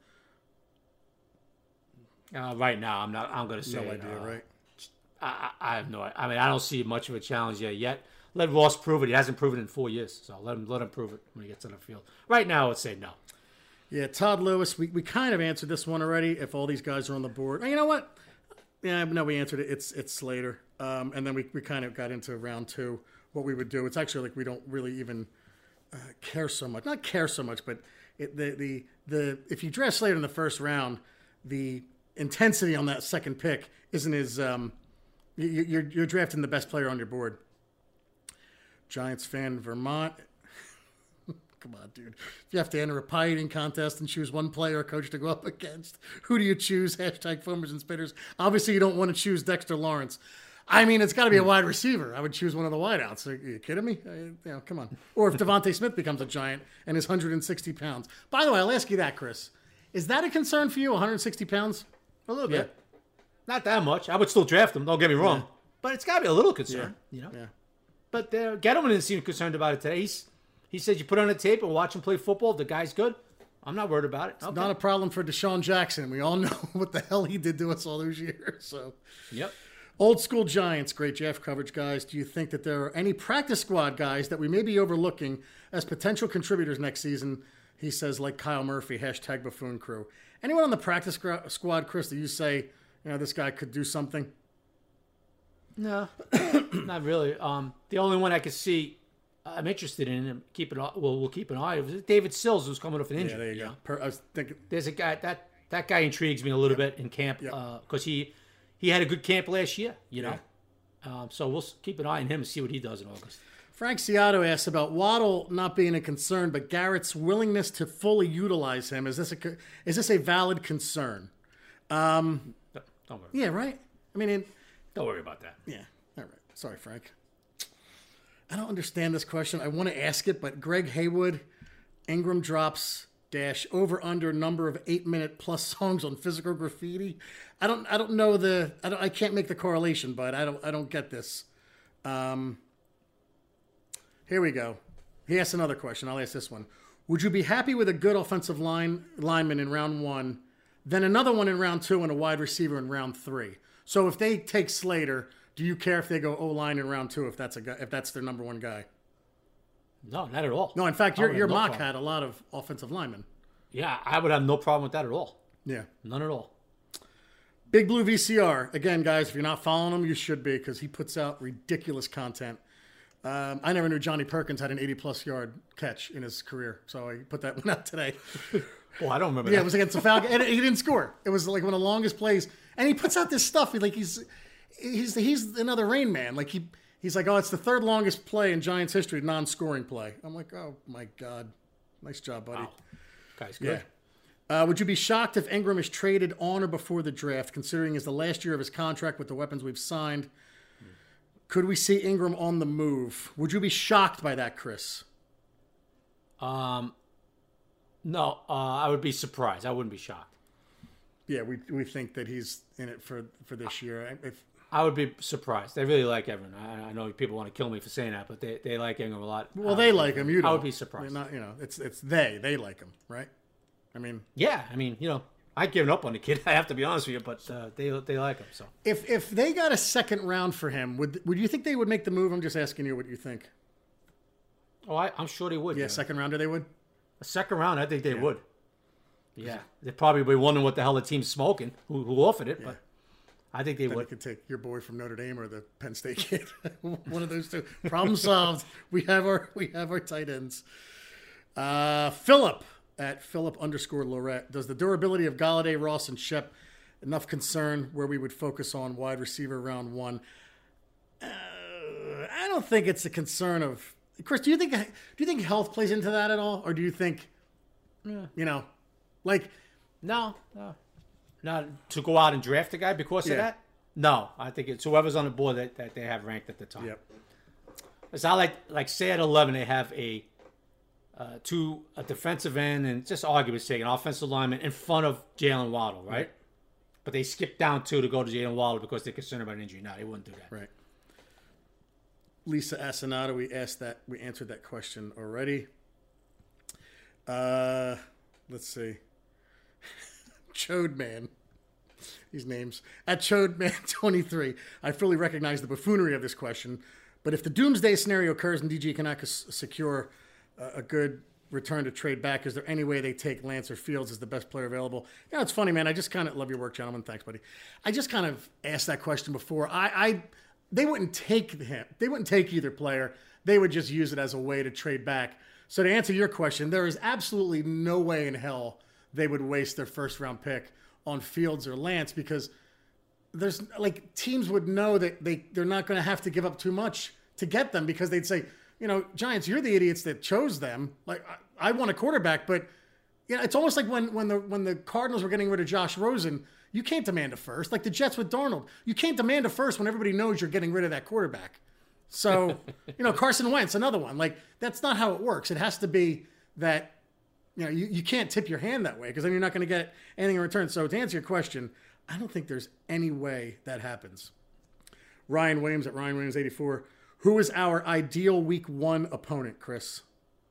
Uh, right now, I'm not. I'm going to say. No idea, uh, right? I, I have no. I mean, I don't see much of a challenge yet. Yet, let Ross prove it. He hasn't proven it in four years, so let him let him prove it when he gets on the field. Right now, I would say no. Yeah, Todd Lewis, we, we kind of answered this one already. If all these guys are on the board, you know what? Yeah, no, we answered it. It's it's Slater, um, and then we, we kind of got into round two what we would do. It's actually like we don't really even uh, care so much. Not care so much, but it, the the the if you draft Slater in the first round, the intensity on that second pick isn't as um, you, you're you're drafting the best player on your board. Giants fan, Vermont. Come on, dude. If you have to enter a pie eating contest and choose one player or coach to go up against, who do you choose? Hashtag foamers and spitters. Obviously, you don't want to choose Dexter Lawrence. I mean, it's got to be a wide receiver. I would choose one of the wideouts. Are you kidding me? I, you know, come on. Or if Devontae Smith becomes a Giant and is one hundred sixty pounds. By the way, I'll ask you that, Chris. Is that a concern for you, one hundred sixty pounds? A little bit. Not that much. I would still draft him. Don't get me wrong. Yeah. But it's got to be a little concern, Yeah. you know. Yeah. But uh, Gettleman didn't seem concerned about it today. He's, he said you put on a tape and watch him play football. The guy's good. I'm not worried about it. Okay. Not a problem for Deshaun Jackson. We all know what the hell he did to us all those years. So, Yep. Old school Giants, great Jeff coverage, guys. Do you think that there are any practice squad guys that we may be overlooking as potential contributors next season? He says, like Kyle Murphy, hashtag buffoon crew. Anyone on the practice squad, Chris, that you say, you know, this guy could do something? No, not really. Um, the only one I could see I'm interested in and keep it. Well, we'll keep an eye on is David Sills, who's coming off an injury. Yeah, there you, you go. know? Per, I was thinking, There's a guy that that guy intrigues me a little Yep. bit in camp Yep. because he he had a good camp last year. You know, Yeah. um, so we'll s- keep an eye on him and see what he does in August. Frank Ciato asks about Waddle not being a concern, but Garrett's willingness to fully utilize him. Is this a co- is this a valid concern? Um, No, don't worry. yeah, right. I mean, it, Don't worry about that. yeah. All right. Sorry, Frank. I don't understand this question. I want to ask it, but Greg Haywood, Ingram drops dash over under number of eight minute plus songs on Physical Graffiti. I don't. I don't know the. I don't. I can't make the correlation, but I don't. I don't get this. Um. Here we go. He asked another question. I'll ask this one. Would you be happy with a good offensive line lineman in round one, then another one in round two, and a wide receiver in round three? So if they take Slater, do you care if they go O line in round two if that's a guy, if that's their number one guy? No, not at all. No, in fact, I your would your have no mock problem. had a lot of offensive linemen. Yeah, I would have no problem with that at all. Yeah. None at all. Big Blue V C R. Again, guys, if you're not following him, you should be because he puts out ridiculous content. Um, I never knew Johnny Perkins had an eighty-plus yard catch in his career, so I put that one out today. Well, I don't remember Yeah, that. it was against the Falcons, and he didn't score. It was like one of the longest plays, and he puts out this stuff. Like he's he's he's another Rain Man. Like he he's like, oh, it's the third longest play in Giants history, non-scoring play. I'm like, oh my god, nice job, buddy. Wow. Guy's good. Yeah. Uh, would you be shocked if Ingram is traded on or before the draft, considering it's the last year of his contract with the weapons we've signed? Could we see Ingram on the move? Would you be shocked by that, Chris? Um, no, uh, I would be surprised. I wouldn't be shocked. Yeah, we we think that he's in it for, for this year. If, I would be surprised. They really like Ingram. I, I know people want to kill me for saying that, but they, they like Ingram a lot. well, Uh, they like him. You don't. I would be surprised. They're not, you know, it's it's they. They like him, right? I mean, Yeah, I mean, you know, I've given up on the kid. I have to be honest with you, but uh, they they like him. So if if they got a second round for him, would would you think they would make the move? I'm just asking you what you think. oh, I, I'm sure they would. Yeah, man. second rounder they would. A second round, I think they would. Yeah, they'd probably be wondering what the hell the team's smoking, who, who offered it, but I think they Then you would. could take your boy from Notre Dame or the Penn State kid. One of those two. Problem solved. We have our we have our tight ends. Uh, Philip at Philip underscore Lorette. Does the durability of Galladay, Ross, and Shep enough concern where we would focus on wide receiver round one? Uh, I don't think it's a concern of Chris. Do you think do you think health plays into that at all, or do you think yeah. you know, like no, no, not to go out and draft a guy because yeah. of that? No, I think it's whoever's on the board that, that they have ranked at the top. Yep. It's not like like say at eleven they have a uh, two a defensive end and just argument's sake an offensive lineman in front of Jalen Waddle, right? right? But they skip down two to go to Jalen Waddle because they're concerned about an injury. No, they wouldn't do that. Right. Lisa Asanada, we asked that. We answered that question already. Uh, let's see. Chode Man. These names. At Chode Man twenty-three. I fully recognize the buffoonery of this question, but if the doomsday scenario occurs and D G cannot s- secure a, a good return to trade back, is there any way they take Lance or Fields as the best player available? Yeah, you know, it's funny, man. I just kind of love your work, gentlemen. Thanks, buddy. I just kind of asked that question before. I, I they wouldn't take him. They wouldn't take either player. They would just use it as a way to trade back. So to answer your question, there is absolutely no way in hell they would waste their first round pick on Fields or Lance, because there's like teams would know that they, they're not going to have to give up too much to get them, because they'd say, you know, Giants, you're the idiots that chose them. Like, I, I want a quarterback, but you know, it's almost like when, when the when the Cardinals were getting rid of Josh Rosen, you can't demand a first. Like the Jets with Darnold, you can't demand a first when everybody knows you're getting rid of that quarterback. So, you know, Carson Wentz, another one. Like, that's not how it works. It has to be that, you know, you, you can't tip your hand that way, because then you're not going to get anything in return. So to answer your question, I don't think there's any way that happens. Ryan Williams at Ryan Williams eighty-four. Who is our ideal week one opponent, Chris?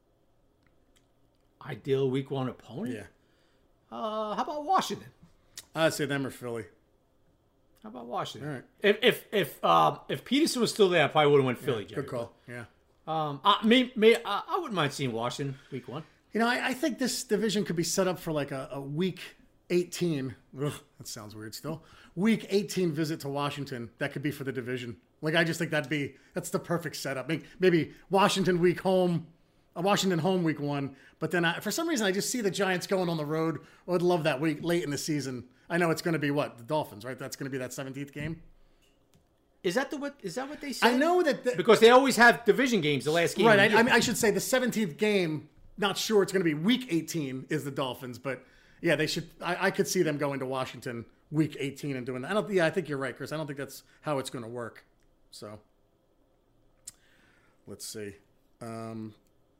Ideal week one opponent? Yeah. Uh, how about Washington? I'd say them or Philly. How about Washington? All right. If if if uh, if Peterson was still there, I probably would have went Philly. Yeah, Jerry, good call. Yeah. Um, I may, may I, I wouldn't mind seeing Washington week one. You know, I, I think this division could be set up for like a, a week eighteen. Ugh, that sounds weird still. Week eighteen visit to Washington. That could be for the division. Like, I just think that'd be, that's the perfect setup. Maybe, maybe Washington week home, a Washington home week one. But then I, for some reason, I just see the Giants going on the road. I would love that week late in the season. I know it's going to be what? The Dolphins, right? That's going to be that seventeenth game. Is that the what? Is that what they said? I know that the, because they always have division games. The last game, right? I, I mean, I should say the seventeenth game. Not sure it's going to be week eighteen is the Dolphins, but yeah, they should. I, I could see them going to Washington week eighteen and doing that. I don't. Yeah, I think you're right, Chris. I don't think that's how it's going to work. So let's see. Um,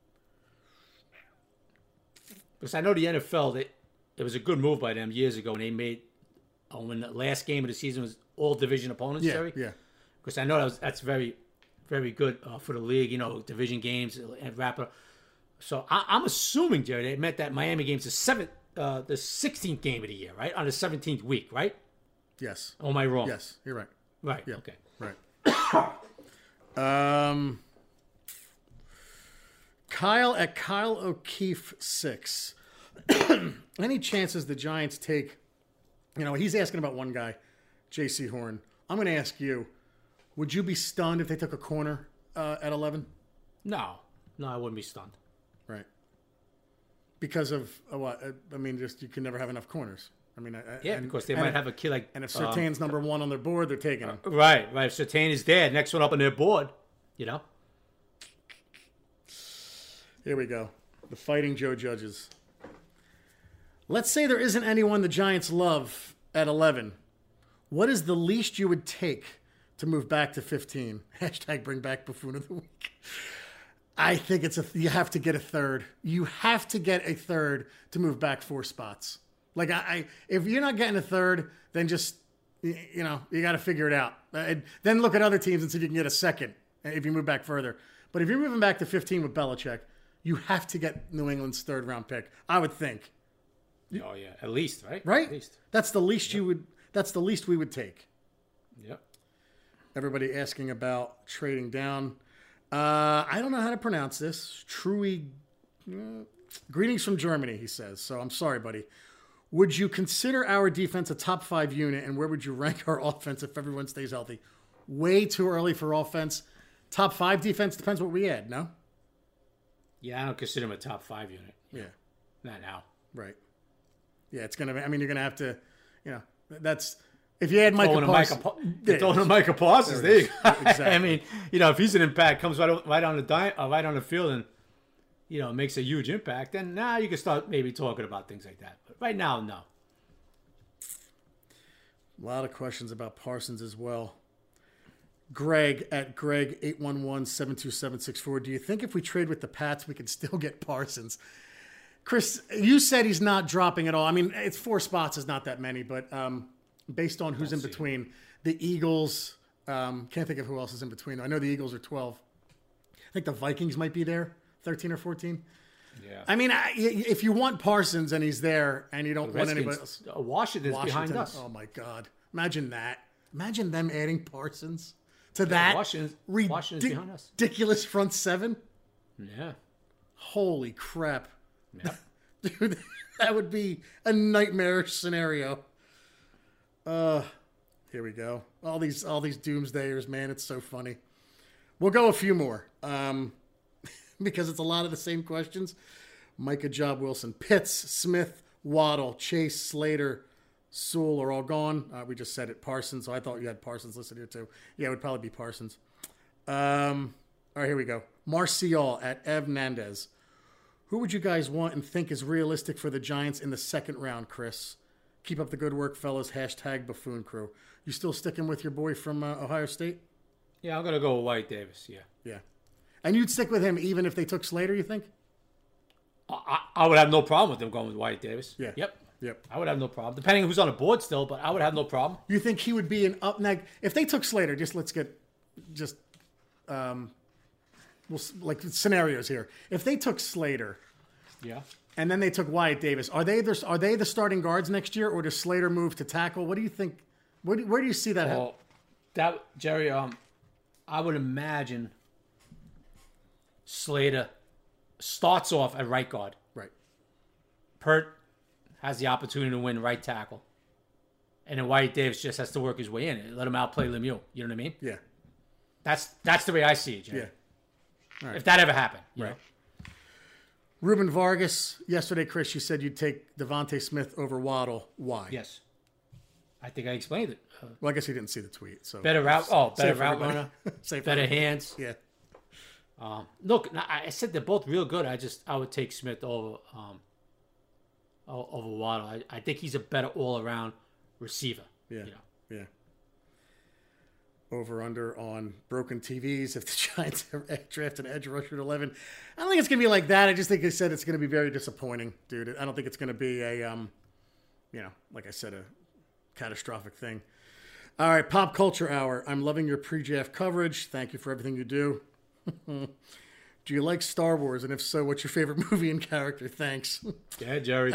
because I know the N F L, they, it was a good move by them years ago, and they made oh, when the last game of the season was all division opponents. Yeah, Jerry. yeah. Because I know that was, that's very, very good uh, for the league. You know, division games and wrap up. So I, I'm assuming, Jerry, they meant that Miami game's the seventh, uh, the sixteenth game of the year, right? On the seventeenth week, right? Yes. Or am I wrong? Yes, you're right. Right. Yeah. Okay. Right. um, Kyle at Kyle O'Keefe six. Any chances the Giants take? You know, he's asking about one guy, J C Horn. I'm going to ask you: would you be stunned if they took a corner uh, at eleven? No, no, I wouldn't be stunned. Right. Because of uh, what? Uh, I mean, just you can never have enough corners. I mean, yeah, and, because they might if, have a kid like. And if Surtain's um, number one on their board, they're taking him. Uh, right, right. If Surtain is there, next one up on their board, you know. Here we go. The Fighting Joe Judges. Let's say there isn't anyone the Giants love at eleven. What is the least you would take to move back to fifteen? Hashtag bring back buffoon of the week. I think it's a. You have to get a third. You have to get a third to move back four spots. Like I, I if you're not getting a third, then just you know you got to figure it out. Uh, then look at other teams and see if you can get a second if you move back further. But if you're moving back to fifteen with Belichick, you have to get New England's third round pick. I would think. Oh yeah, at least right. Right. At least that's the least yep. you would. That's the least we would take. Yep. Everybody asking about trading down. Uh, I don't know how to pronounce this. Truey. Uh, greetings from Germany, he says. So I'm sorry, buddy. Would you consider our defense a top five unit, and where would you rank our offense if everyone stays healthy? Way too early for offense. Top five defense depends what we add, no? Yeah, I don't consider him a top five unit. Yeah. Not now. Right. Yeah, it's gonna be. I mean, you're gonna have to. You know, that's if you had Micah Parsons. Yeah, throwing a Micah Parsons. There you go. Exactly. I mean, you know, if he's an impact, comes right right on the di- uh, right on the field, and you know makes a huge impact, then now you can start maybe talking about things like that. But right now, no. A lot of questions about Parsons as well. Greg at Greg eight one one seven two seven six four. Do you think if we trade with the Pats, we could still get Parsons? Chris, you said he's not dropping at all. I mean, it's four spots is not that many, but um, based on who's in between, the Eagles, um, can't think of who else is in between. I know the Eagles are twelve. I think the Vikings might be there, thirteen or fourteen. Yeah. I mean, I, if you want Parsons and he's there and you don't The want Redskins, anybody else. uh, Washington's Washington, behind us. Oh, my God. Imagine that. Imagine them adding Parsons to Yeah, that Washington's, ridic- Washington's behind us. ridiculous front seven. Yeah. Holy crap. Yep. Dude, that would be a nightmarish scenario. Uh, here we go. All these all these doomsdayers, man, it's so funny. We'll go a few more um, because it's a lot of the same questions. Micah Job Wilson, Pitts, Smith, Waddle, Chase, Slater, Sewell are all gone. Uh, we just said it. Parsons. So I thought you had Parsons listed here too. Yeah, it would probably be Parsons. Um, all right, here we go. Marcial at Ev Nandez. Who would you guys want and think is realistic for the Giants in the second round, Chris? Keep up the good work, fellas. Hashtag Buffoon Crew. You still sticking with your boy from uh, Ohio State? Yeah, I'm gonna go with White Davis. Yeah. Yeah. And you'd stick with him even if they took Slater, you think? I, I would have no problem with them going with White Davis. Yeah. Yep. Yep. I would have no problem, depending on who's on the board still. But I would have no problem. You think he would be an up neck if they took Slater? Just let's get just um, we'll like scenarios here. If they took Slater, Yeah. and then they took Wyatt Davis, are they the, are they the starting guards next year, or does Slater move to tackle? What do you think? Where do, where do you see that? Well, that Jerry, um, I would imagine Slater starts off at right guard. Right. Pert has the opportunity to win right tackle, and then Wyatt Davis just has to work his way in and let him outplay Lemieux. You know what I mean? Yeah. That's that's the way I see it, Jerry. Yeah. All right. If that ever happened, you Right. know? Ruben Vargas, yesterday, Chris, you said you'd take Devontae Smith over Waddle. Why? Yes. I think I explained it. Uh, Well, I guess he didn't see the tweet. So better route. Oh, Say better it for route everybody. runner. Say it for Better everybody. hands. Yeah. Um, look, I I said they're both real good. I just I would take Smith over um o- over Waddle. I, I think he's a better all around receiver. Yeah. You know. Yeah. Over under on broken T Vs if the Giants draft an edge rusher at eleven. I don't think it's gonna be like that. I just think they said it's gonna be very disappointing, dude. I don't think it's gonna be a um, you know, like I said, a catastrophic thing. All right, pop culture hour. I'm loving your pre-draft coverage. Thank you for everything you do. Do you like Star Wars? And if so, what's your favorite movie and character? Thanks. Yeah, Jerry.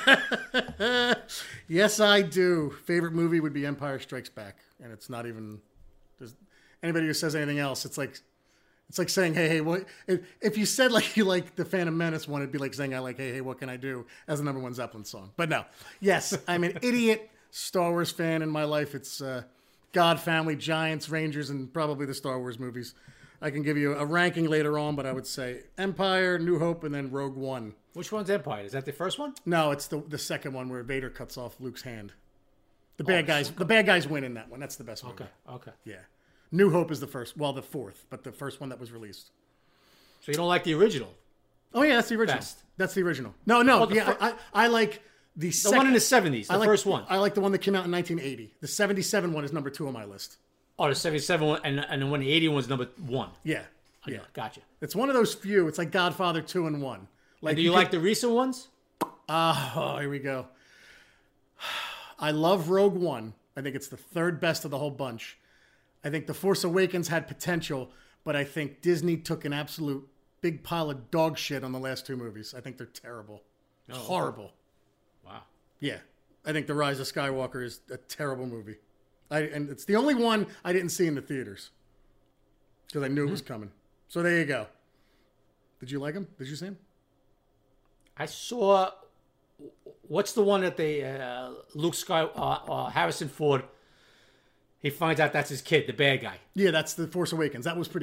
Yes, I do. Favorite movie would be Empire Strikes Back, and it's not even. There's, anybody who says anything else, it's like, it's like saying, "Hey, hey, what?" If, if you said like you like the Phantom Menace one, it'd be like saying, "I like, hey, hey, what can I do?" as the number one Zeppelin song. But no, yes, I'm an idiot Star Wars fan in my life. It's uh, God, Family, Giants, Rangers, and probably the Star Wars movies. I can give you a ranking later on, but I would say Empire, New Hope, and then Rogue One. Which one's Empire? Is that the first one? No, it's the the second one where Vader cuts off Luke's hand. The bad Oh, guys, the bad guys win in that one. That's the best movie. Okay, okay. Yeah. New Hope is the first, well, the fourth, but the first one that was released. So you don't like the original? Oh yeah, that's the original. Best. That's the original. No, no, Oh, the yeah, fir- I, I like the The second, one in the seventies, the I like, first one. I like the one that came out in nineteen eighty. The seventy-seven one is number two on my list. Oh, the seventy-seven one, and and the one the eighty one was number one. Yeah, yeah. Gotcha. It's one of those few. It's like Godfather two and one. Like, And do you, could- like the recent ones? Oh, here we go. I love Rogue One. I think it's the third best of the whole bunch. I think The Force Awakens had potential, but I think Disney took an absolute big pile of dog shit on the last two movies. I think they're terrible. Oh, Horrible. Wow. Yeah. I think The Rise of Skywalker is a terrible movie. I, and it's the only one I didn't see in the theaters because I knew it was coming. So there you go. Did you like him? Did you see him? I saw. What's the one that they uh, Luke Sky uh, uh, Harrison Ford? He finds out that's his kid, the bad guy. Yeah, that's The Force Awakens. That was pretty good.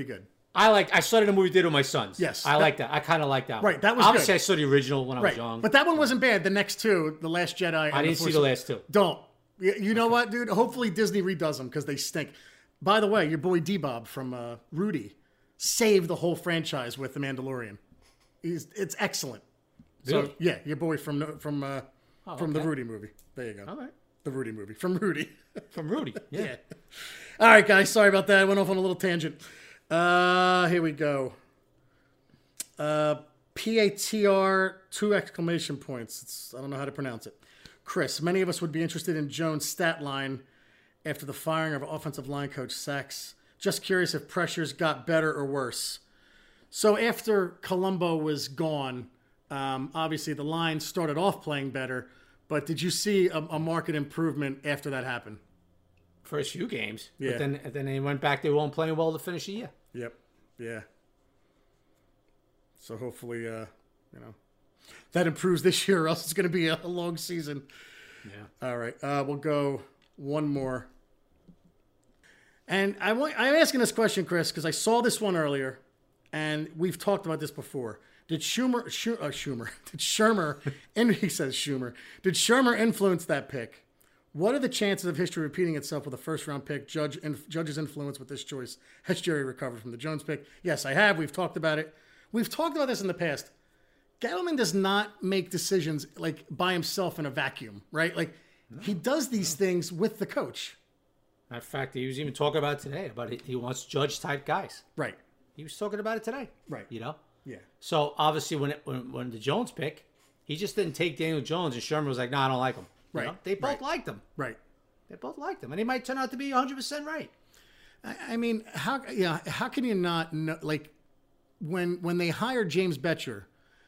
I like. I saw it in a movie theater with my sons. Yes, I that, like that. I kind of like that. Right, one. that was obviously good. I saw the original when I was right. young, But that one wasn't bad. The next two, The Last Jedi. And I didn't the see the last two. Don't. You, you know okay. what, dude? Hopefully Disney redoes them because they stink. By the way, your boy D-Bob from uh, Rudy saved the whole franchise with The Mandalorian. He's it's excellent. Really? So yeah, your boy from from uh, oh, from okay. the Rudy movie. There you go. All right. The Rudy movie from Rudy. From Rudy. Yeah. yeah. All right, guys. Sorry about that. I went off on a little tangent. Uh, here we go. Uh, P A T R, two exclamation points. It's, I don't know how to pronounce it. Chris, many of us would be interested in Jones' stat line after the firing of offensive line coach Sachs. Just curious if pressures got better or worse. So after Colombo was gone, um, obviously the line started off playing better, but did you see a, a market improvement after that happened? First few games. Yeah. But then, then they went back. They weren't playing well to finish the year. Yep. Yeah. So hopefully, uh, you know, that improves this year, or else it's going to be a long season. Yeah. All right. Uh, we'll go one more. And I want, I'm asking this question, Chris, because I saw this one earlier, and we've talked about this before. Did Schumer, Schumer, uh, Schumer, did Shermer, and he says Schumer, did Shermer influence that pick? What are the chances of history repeating itself with a first-round pick? Judge inf- Judge's influence with this choice. Has Jerry recovered from the Jones pick? Yes, I have. We've talked about it. We've talked about this in the past. Gettleman does not make decisions like by himself in a vacuum, right? Like no, he does these no. things with the coach. In fact, he was even talking about it today about it. He wants Judge-type guys. Right. He was talking about it today. Right. You know? Yeah. So obviously, when it, when, when the Jones pick, he just didn't take Daniel Jones, and Sherman was like, "No, nah, I don't like him." You right. know? They both right. liked him. Right. They both liked him, and he might turn out to be one hundred percent right. I, I mean, how yeah, how can you not know, like when when they hired James Betcher?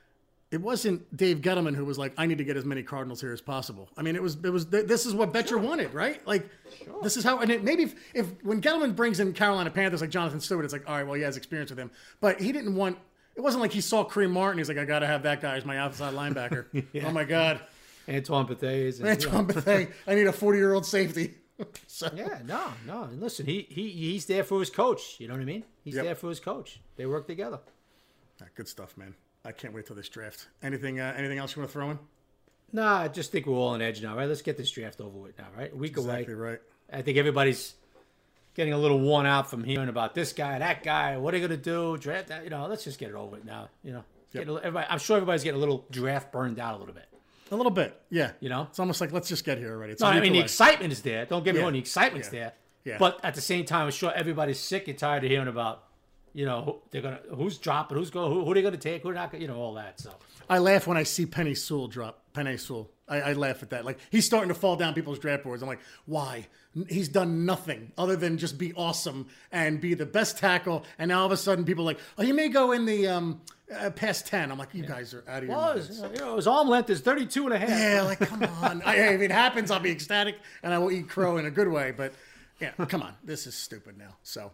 It wasn't Dave Gettleman who was like, "I need to get as many Cardinals here as possible." I mean, it was it was this is what Betcher sure. wanted, right? Like, sure. this is how. And it, maybe if, if when Gettleman brings in Carolina Panthers like Jonathan Stewart, it's like, all right, well, he has experience with him, but he didn't want. It wasn't like he saw Kareem Martin. He's like, I got to have that guy as my outside linebacker. yeah. Oh my God, Antoine Bethea. Antoine Bethea. I need a forty-year-old safety. so. Yeah, no, no. And listen, he he he's there for his coach. You know what I mean? He's yep. there for his coach. They work together. Ah, good stuff, man. I can't wait till this draft. Anything uh, anything else you want to throw in? Nah, I just think we're all on edge now, right? Let's get this draft over with now, right? A week That's exactly away. Right. I think everybody's getting a little worn out from hearing about this guy, that guy. What are they going to do? Draft that? You know, let's just get it over with now. You know, yep. a little, everybody, I'm sure everybody's getting a little draft burned out a little bit. A little bit, yeah. You know? It's almost like, let's just get here already. It's no, I mean, away. the excitement is there. Don't get me yeah. wrong. The excitement's yeah. there. Yeah. But at the same time, I'm sure everybody's sick and tired of hearing about, you know, they're gonna who's dropping, who's going, who, who are they going to take, who are not going, you know, all that. So I laugh when I see Penny Sewell drop. Penny Sewell. I, I laugh at that. Like, he's starting to fall down people's draft boards. I'm like, why? He's done nothing other than just be awesome and be the best tackle. And now all of a sudden, people are like, oh, he may go in the um, uh, past ten. I'm like, you yeah. guys are out of your well, minds. You know, his arm length is thirty-two and a half. Yeah, like, come on. I, if it happens, I'll be ecstatic and I will eat crow in a good way. But yeah, come on. This is stupid now. So.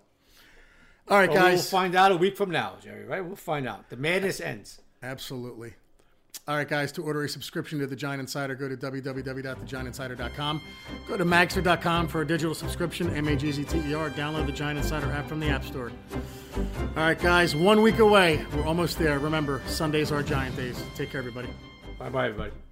All right, well, guys. We'll find out a week from now, Jerry, right? We'll find out. The madness ends. Absolutely. All right, guys, to order a subscription to The Giant Insider, go to w w w dot the giant insider dot com. Go to magster dot com for a digital subscription, M A G Z T E R. Download the Giant Insider app from the App Store. All right, guys, one week away. We're almost there. Remember, Sundays are Giant days. Take care, everybody. Bye-bye, everybody.